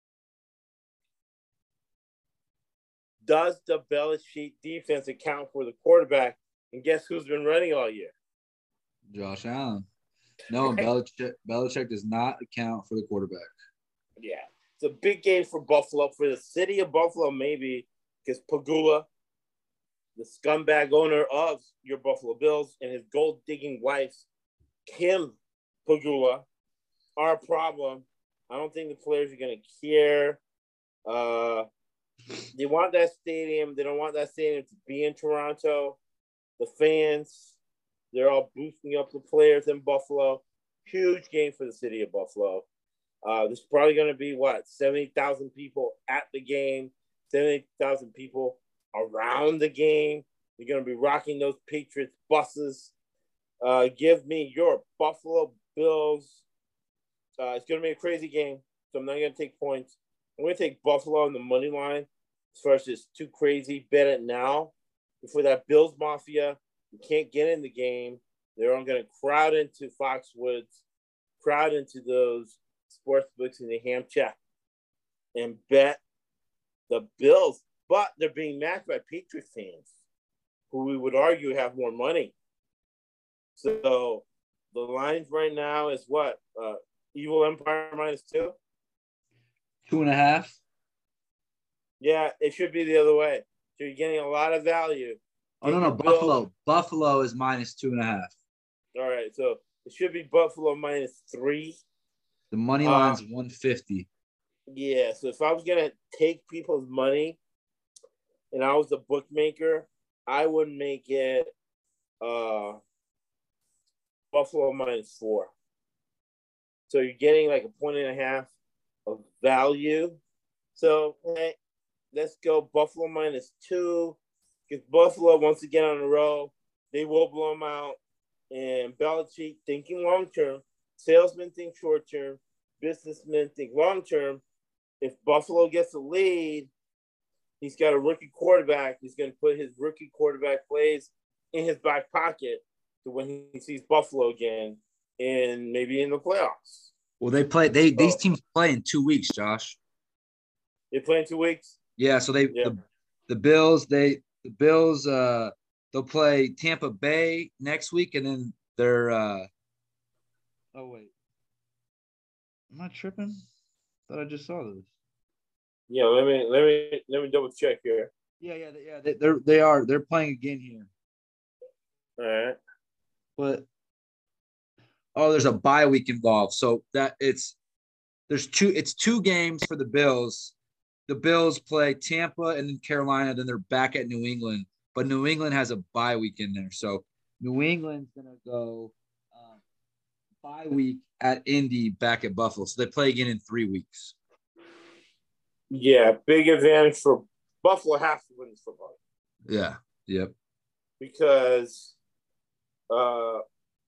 Does the Belichick defense account for the quarterback? And guess who's been running all year? Josh Allen. No, Belichick, Belichick does not account for the quarterback. Yeah. It's a big game for Buffalo, for the city of Buffalo, maybe, because Pagula, the scumbag owner of your Buffalo Bills, and his gold-digging wife, Kim Pagula, are a problem. I don't think the players are going to care. Uh, they want that stadium. They don't want that stadium to be in Toronto. The fans, they're all boosting up the players in Buffalo. Huge game for the city of Buffalo. Uh, there's probably going to be, what, seventy thousand people at the game, seventy thousand people around the game. You're going to be rocking those Patriots buses. Uh, give me your Buffalo Bills. Uh, it's going to be a crazy game, so I'm not going to take points. I'm going to take Buffalo on the money line. As far as it's too crazy, bet it now. Before that Bills Mafia, you can't get in the game. They're all going to crowd into Foxwoods, crowd into those sports books in New Hampshire, and bet the Bills. But they're being matched by Patriot fans, who we would argue have more money. So the lines right now is what? Uh, Evil Empire minus two? Two and a half. Yeah, it should be the other way. So you're getting a lot of value. Oh, no, no. Buffalo. Bills. Buffalo is minus two and a half. All right. So it should be Buffalo minus three. The money line's uh, one fifty. Yeah. So if I was going to take people's money and I was the bookmaker, I would make it uh, Buffalo minus four. So you're getting like a point and a half of value. So, hey, let's go Buffalo minus two. Because Buffalo, once again on the road, they will blow them out. And Belichick thinking long-term. Salesmen think short-term. Businessmen think long-term. If Buffalo gets a lead, he's got a rookie quarterback. He's going to put his rookie quarterback plays in his back pocket to when he sees Buffalo again and maybe in the playoffs. Well, they play. They so, these teams play in two weeks, Josh. They play in two weeks. Yeah. So they yeah. the, the Bills they the Bills uh they'll play Tampa Bay next week, and then they're. Uh, oh wait, am I tripping? Thought I just saw this. Yeah. Let me let me let me double check here. Yeah, yeah, yeah. They, they're they are they're playing again here. All right. But. Oh, there's a bye week involved. So that it's there's two it's two games for the Bills. The Bills play Tampa and then Carolina, then they're back at New England. But New England has a bye week in there. So New England's gonna go um, bye week at Indy, back at Buffalo. So they play again in three weeks. Yeah, big advantage for Buffalo has to win this football. Yeah. Yep. Because uh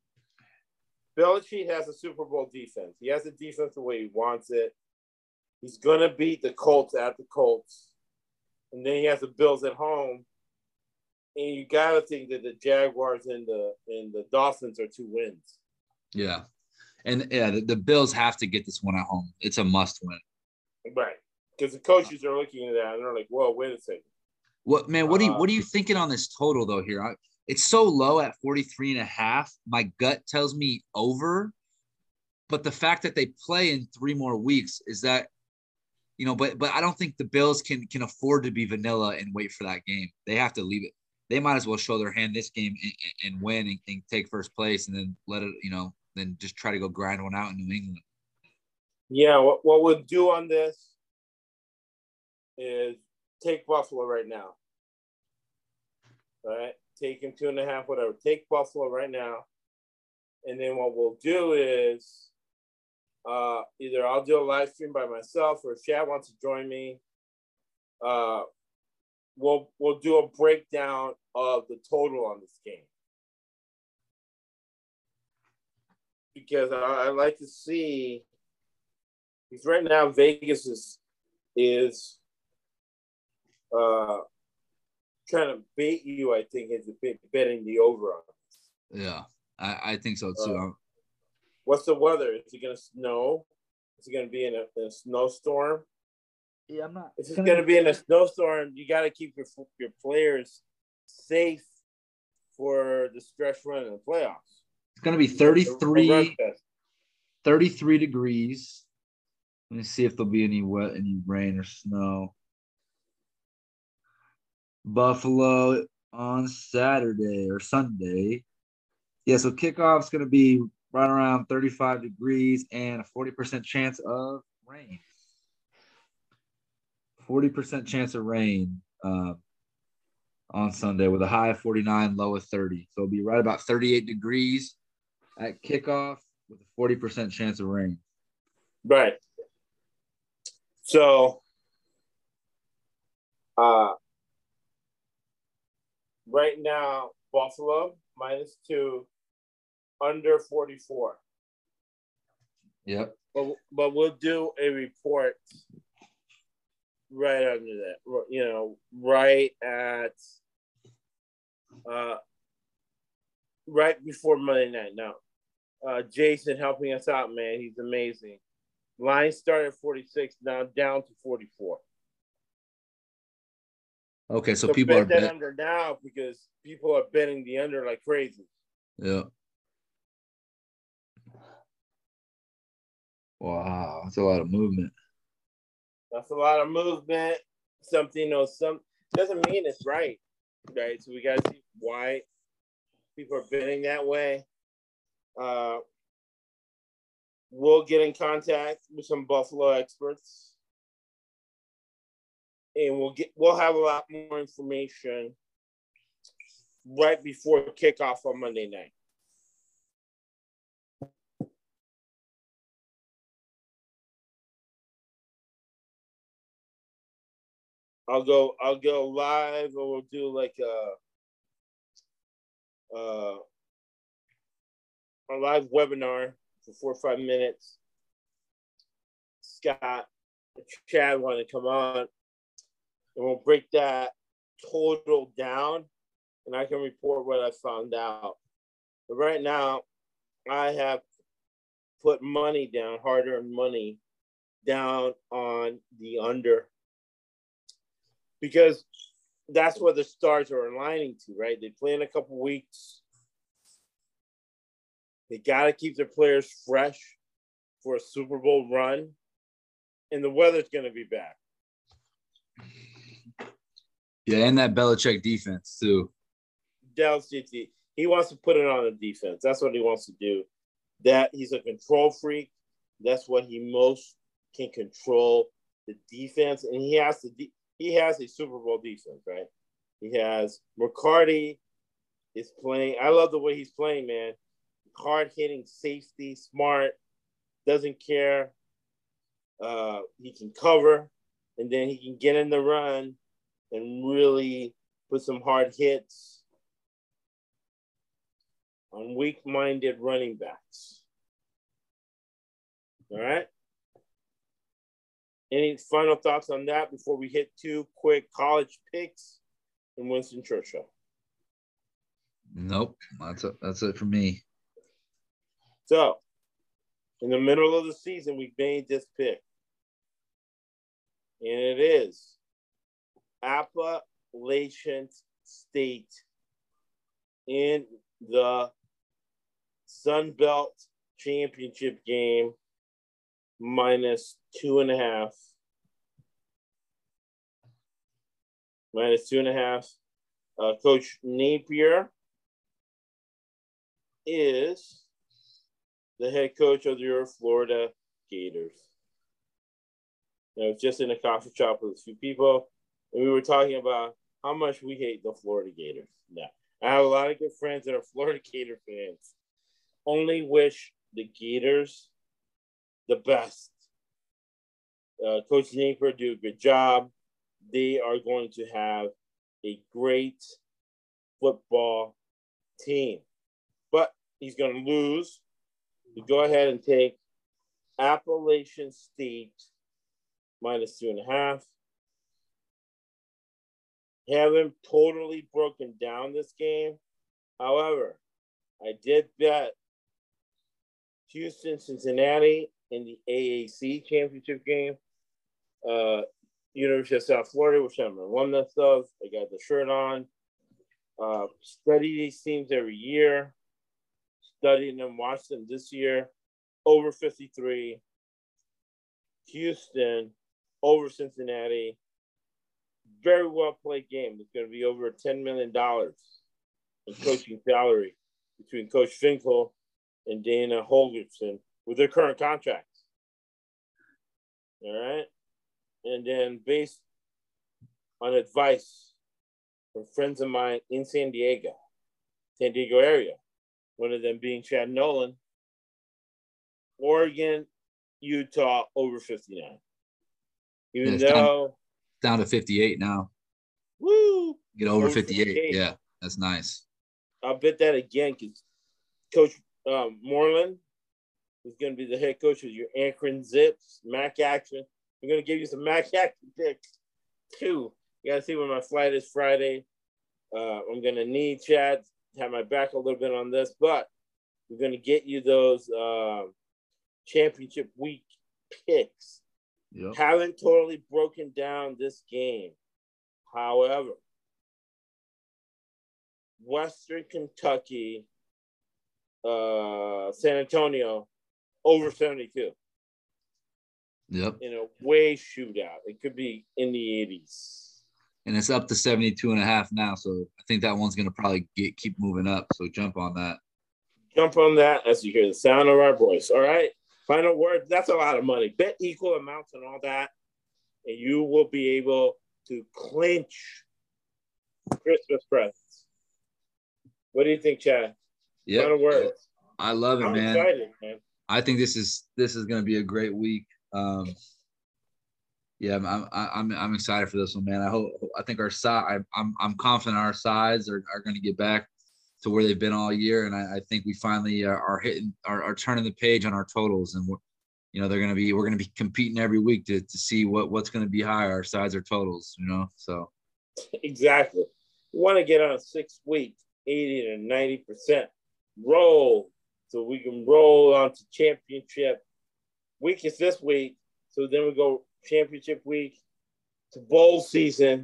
Belichick has a Super Bowl defense. He has a defense the way he wants it. He's going to beat the Colts at the Colts. And then he has the Bills at home. And you got to think that the Jaguars and the and the Dolphins are two wins. Yeah. And, yeah, the, the Bills have to get this one at home. It's a must win. Right. Because the coaches are looking at that, and they're like, whoa, wait a second. What, man, what, uh, do you, what are you thinking on this total, though, here? I, It's so low at forty-three and a half. My gut tells me over, but the fact that they play in three more weeks is that, you know, but but I don't think the Bills can can afford to be vanilla and wait for that game. They have to leave it. They might as well show their hand this game and, and win and, and take first place and then let it, you know, then just try to go grind one out in New England. Yeah, what, what we'll do on this is take Buffalo right now. All right? Take him two and a half, whatever. Take Buffalo right now. And then what we'll do is uh, either I'll do a live stream by myself, or if Chad wants to join me, uh, we'll we'll do a breakdown of the total on this game. Because I, I like to see, because right now Vegas is is uh, trying to bait you, I think, into betting the over on this. Yeah, I, I think so too. Uh, what's the weather? Is it going to snow? Is it going to be in a, in a snowstorm? Yeah, I'm not. If it's going to be in a snowstorm, you got to keep your your players safe for the stretch run in the playoffs. It's going to be thirty-three, thirty-three degrees. Let me see if there'll be any wet, any rain or snow. Buffalo on Saturday or Sunday. Yeah, so kickoff's going to be right around thirty-five degrees and a forty percent chance of rain. forty percent chance of rain uh, on Sunday with a high of forty-nine, low of thirty. So it'll be right about thirty-eight degrees at kickoff with a forty percent chance of rain. Right. So, uh, right now, Buffalo minus two, under forty-four. Yep. But, but we'll do a report right under that, you know, right at, uh, right before Monday night. Now, uh, Jason helping us out, man. He's amazing. Line started at forty-six, now down to forty-four. Okay, so, so people bet are that bet- under now because people are betting the under like crazy. Yeah. Wow, that's a lot of movement. That's a lot of movement. Something, you know, some doesn't mean it's right, right? So we got to see why people are betting that way. Uh, we'll get in contact with some Buffalo experts, and we'll get we'll have a lot more information right before kickoff on Monday night. I'll go. I'll go live, or we'll do like a, uh, a live webinar for four or five minutes. Scott, Chad want to come on, and we'll break that total down, and I can report what I found out. But right now, I have put money down, hard-earned money down on the under. Because that's what the stars are aligning to, right? They play in a couple weeks. They got to keep their players fresh for a Super Bowl run. And the weather's going to be bad. Yeah, and that Belichick defense, too. Dallas, he wants to put it on the defense. That's what he wants to do. That he's a control freak. That's what he most can control, the defense. And he has to de- He has a Super Bowl defense, right? He has McCarty is playing. I love the way he's playing, man. Hard hitting, safety, smart, doesn't care. Uh, he can cover, and then he can get in the run and really put some hard hits on weak-minded running backs. All right? Any final thoughts on that before we hit two quick college picks in Winston Churchill? Nope. That's it. That's it for me. So, in the middle of the season, we made this pick. And it is Appalachian State in the Sun Belt Championship game minus two and a half. Minus two and a half. Uh, Coach Napier is the head coach of your Florida Gators. I was just in a coffee shop with a few people, and we were talking about how much we hate the Florida Gators. Now, I have a lot of good friends that are Florida Gator fans. only wish the Gators the best. Uh, Coach Napier do a good job. They are going to have a great football team. But he's going to lose. You go ahead and take Appalachian State minus two and a half. Haven't totally broken down this game. However, I did bet Houston, Cincinnati in the A A C championship game. Uh, University of South Florida, which I'm an alumnus of. I got the shirt on. Uh, study these teams every year. Studying them, watch them this year. Over fifty-three. Houston, over Cincinnati. Very well played game. It's going to be over ten million dollars in coaching salary between Coach Finkel and Dana Holgerson with their current contracts. All right? And then based on advice from friends of mine in San Diego, San Diego area, one of them being Chad Nolan, Oregon, Utah, over fifty-nine. Even Yeah, though down, down to fifty-eight now. Woo! Get over, over fifty-eight. fifty-eight. Yeah, that's nice. I'll bet that again because Coach um, Moreland is going to be the head coach of your Akron Zips, Mac Action. I'm going to give you some Mac Action picks, too. You got to see when my flight is Friday. Uh, I'm going to need Chad to have my back a little bit on this, but we're going to get you those uh, championship week picks. Yep. Haven't totally broken down this game. However, Western Kentucky, uh, San Antonio, over seventy-two. Yep. In a way shootout. It could be in the eighties. And it's up to seventy-two and a half now. So I think that one's going to probably get keep moving up. So jump on that. Jump on that as you hear the sound of our voice. All right. Final word. That's a lot of money. Bet equal amounts and all that. And you will be able to clinch Christmas presents. What do you think, Chad? Yeah. Final words. I love it, I'm man. excited, man. I think this is this is going to be a great week. Um, yeah, I'm, I'm I'm I'm excited for this one, man. I hope I think our side. I'm I'm confident our sides are, are going to get back to where they've been all year, and I, I think we finally are, are hitting are, are turning the page on our totals, and we're, you know, they're going to be we're going to be competing every week to to see what what's going to be higher, our sides or totals, you know. So exactly, we want to get on a six week eighty to ninety percent roll, so we can roll on to championship week. Is this week, so then we go championship week to bowl season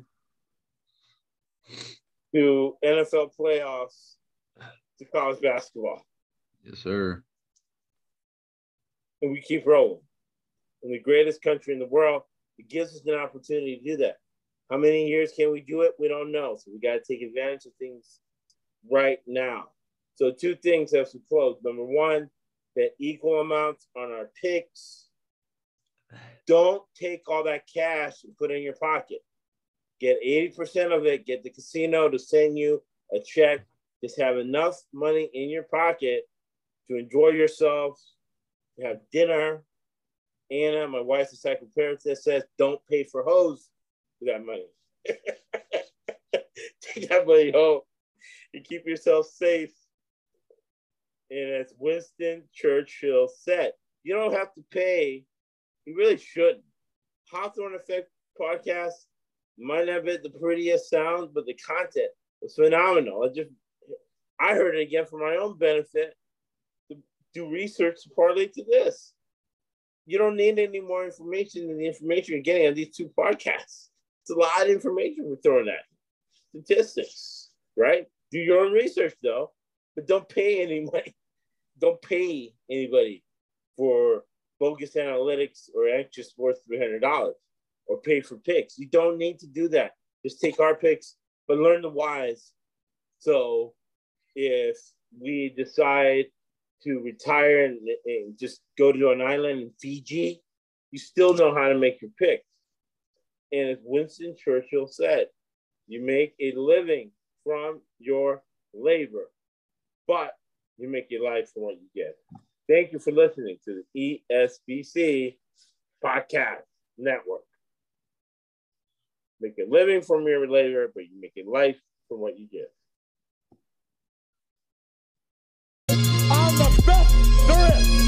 to N F L playoffs to college basketball. Yes, sir. And we keep rolling. In the greatest country in the world, it gives us an opportunity to do that. How many years can we do it? We don't know. So we got to take advantage of things right now. So two things have to close. Number one, bet equal amounts on our picks. Don't take all that cash and put it in your pocket. Get eighty percent of it. Get the casino to send you a check. Just have enough money in your pocket to enjoy yourself, to have dinner. Anna, my wife's a psychotherapist, says don't pay for hoes for that money. Take that money home and keep yourself safe. And as Winston Churchill said, you don't have to pay. You really shouldn't. Hawthorne Effect podcast might not be the prettiest sound, but the content was phenomenal. I just, I heard it again for my own benefit to do research to parlay to this. You don't need any more information than the information you're getting on these two podcasts. It's a lot of information we're throwing at you. Statistics, right? Do your own research, though, but don't pay any money. Don't pay anybody for bogus analytics or anxious worth three hundred dollars or pay for picks. You don't need to do that. Just take our picks, but learn the whys. So if we decide to retire and, and just go to an island in Fiji, you still know how to make your picks. And as Winston Churchill said, you make a living from your labor. But You make your life from what you get. Thank you for listening to the E S B C Podcast Network. Make a living from your labor, but you make your life from what you get. I'm the best there is.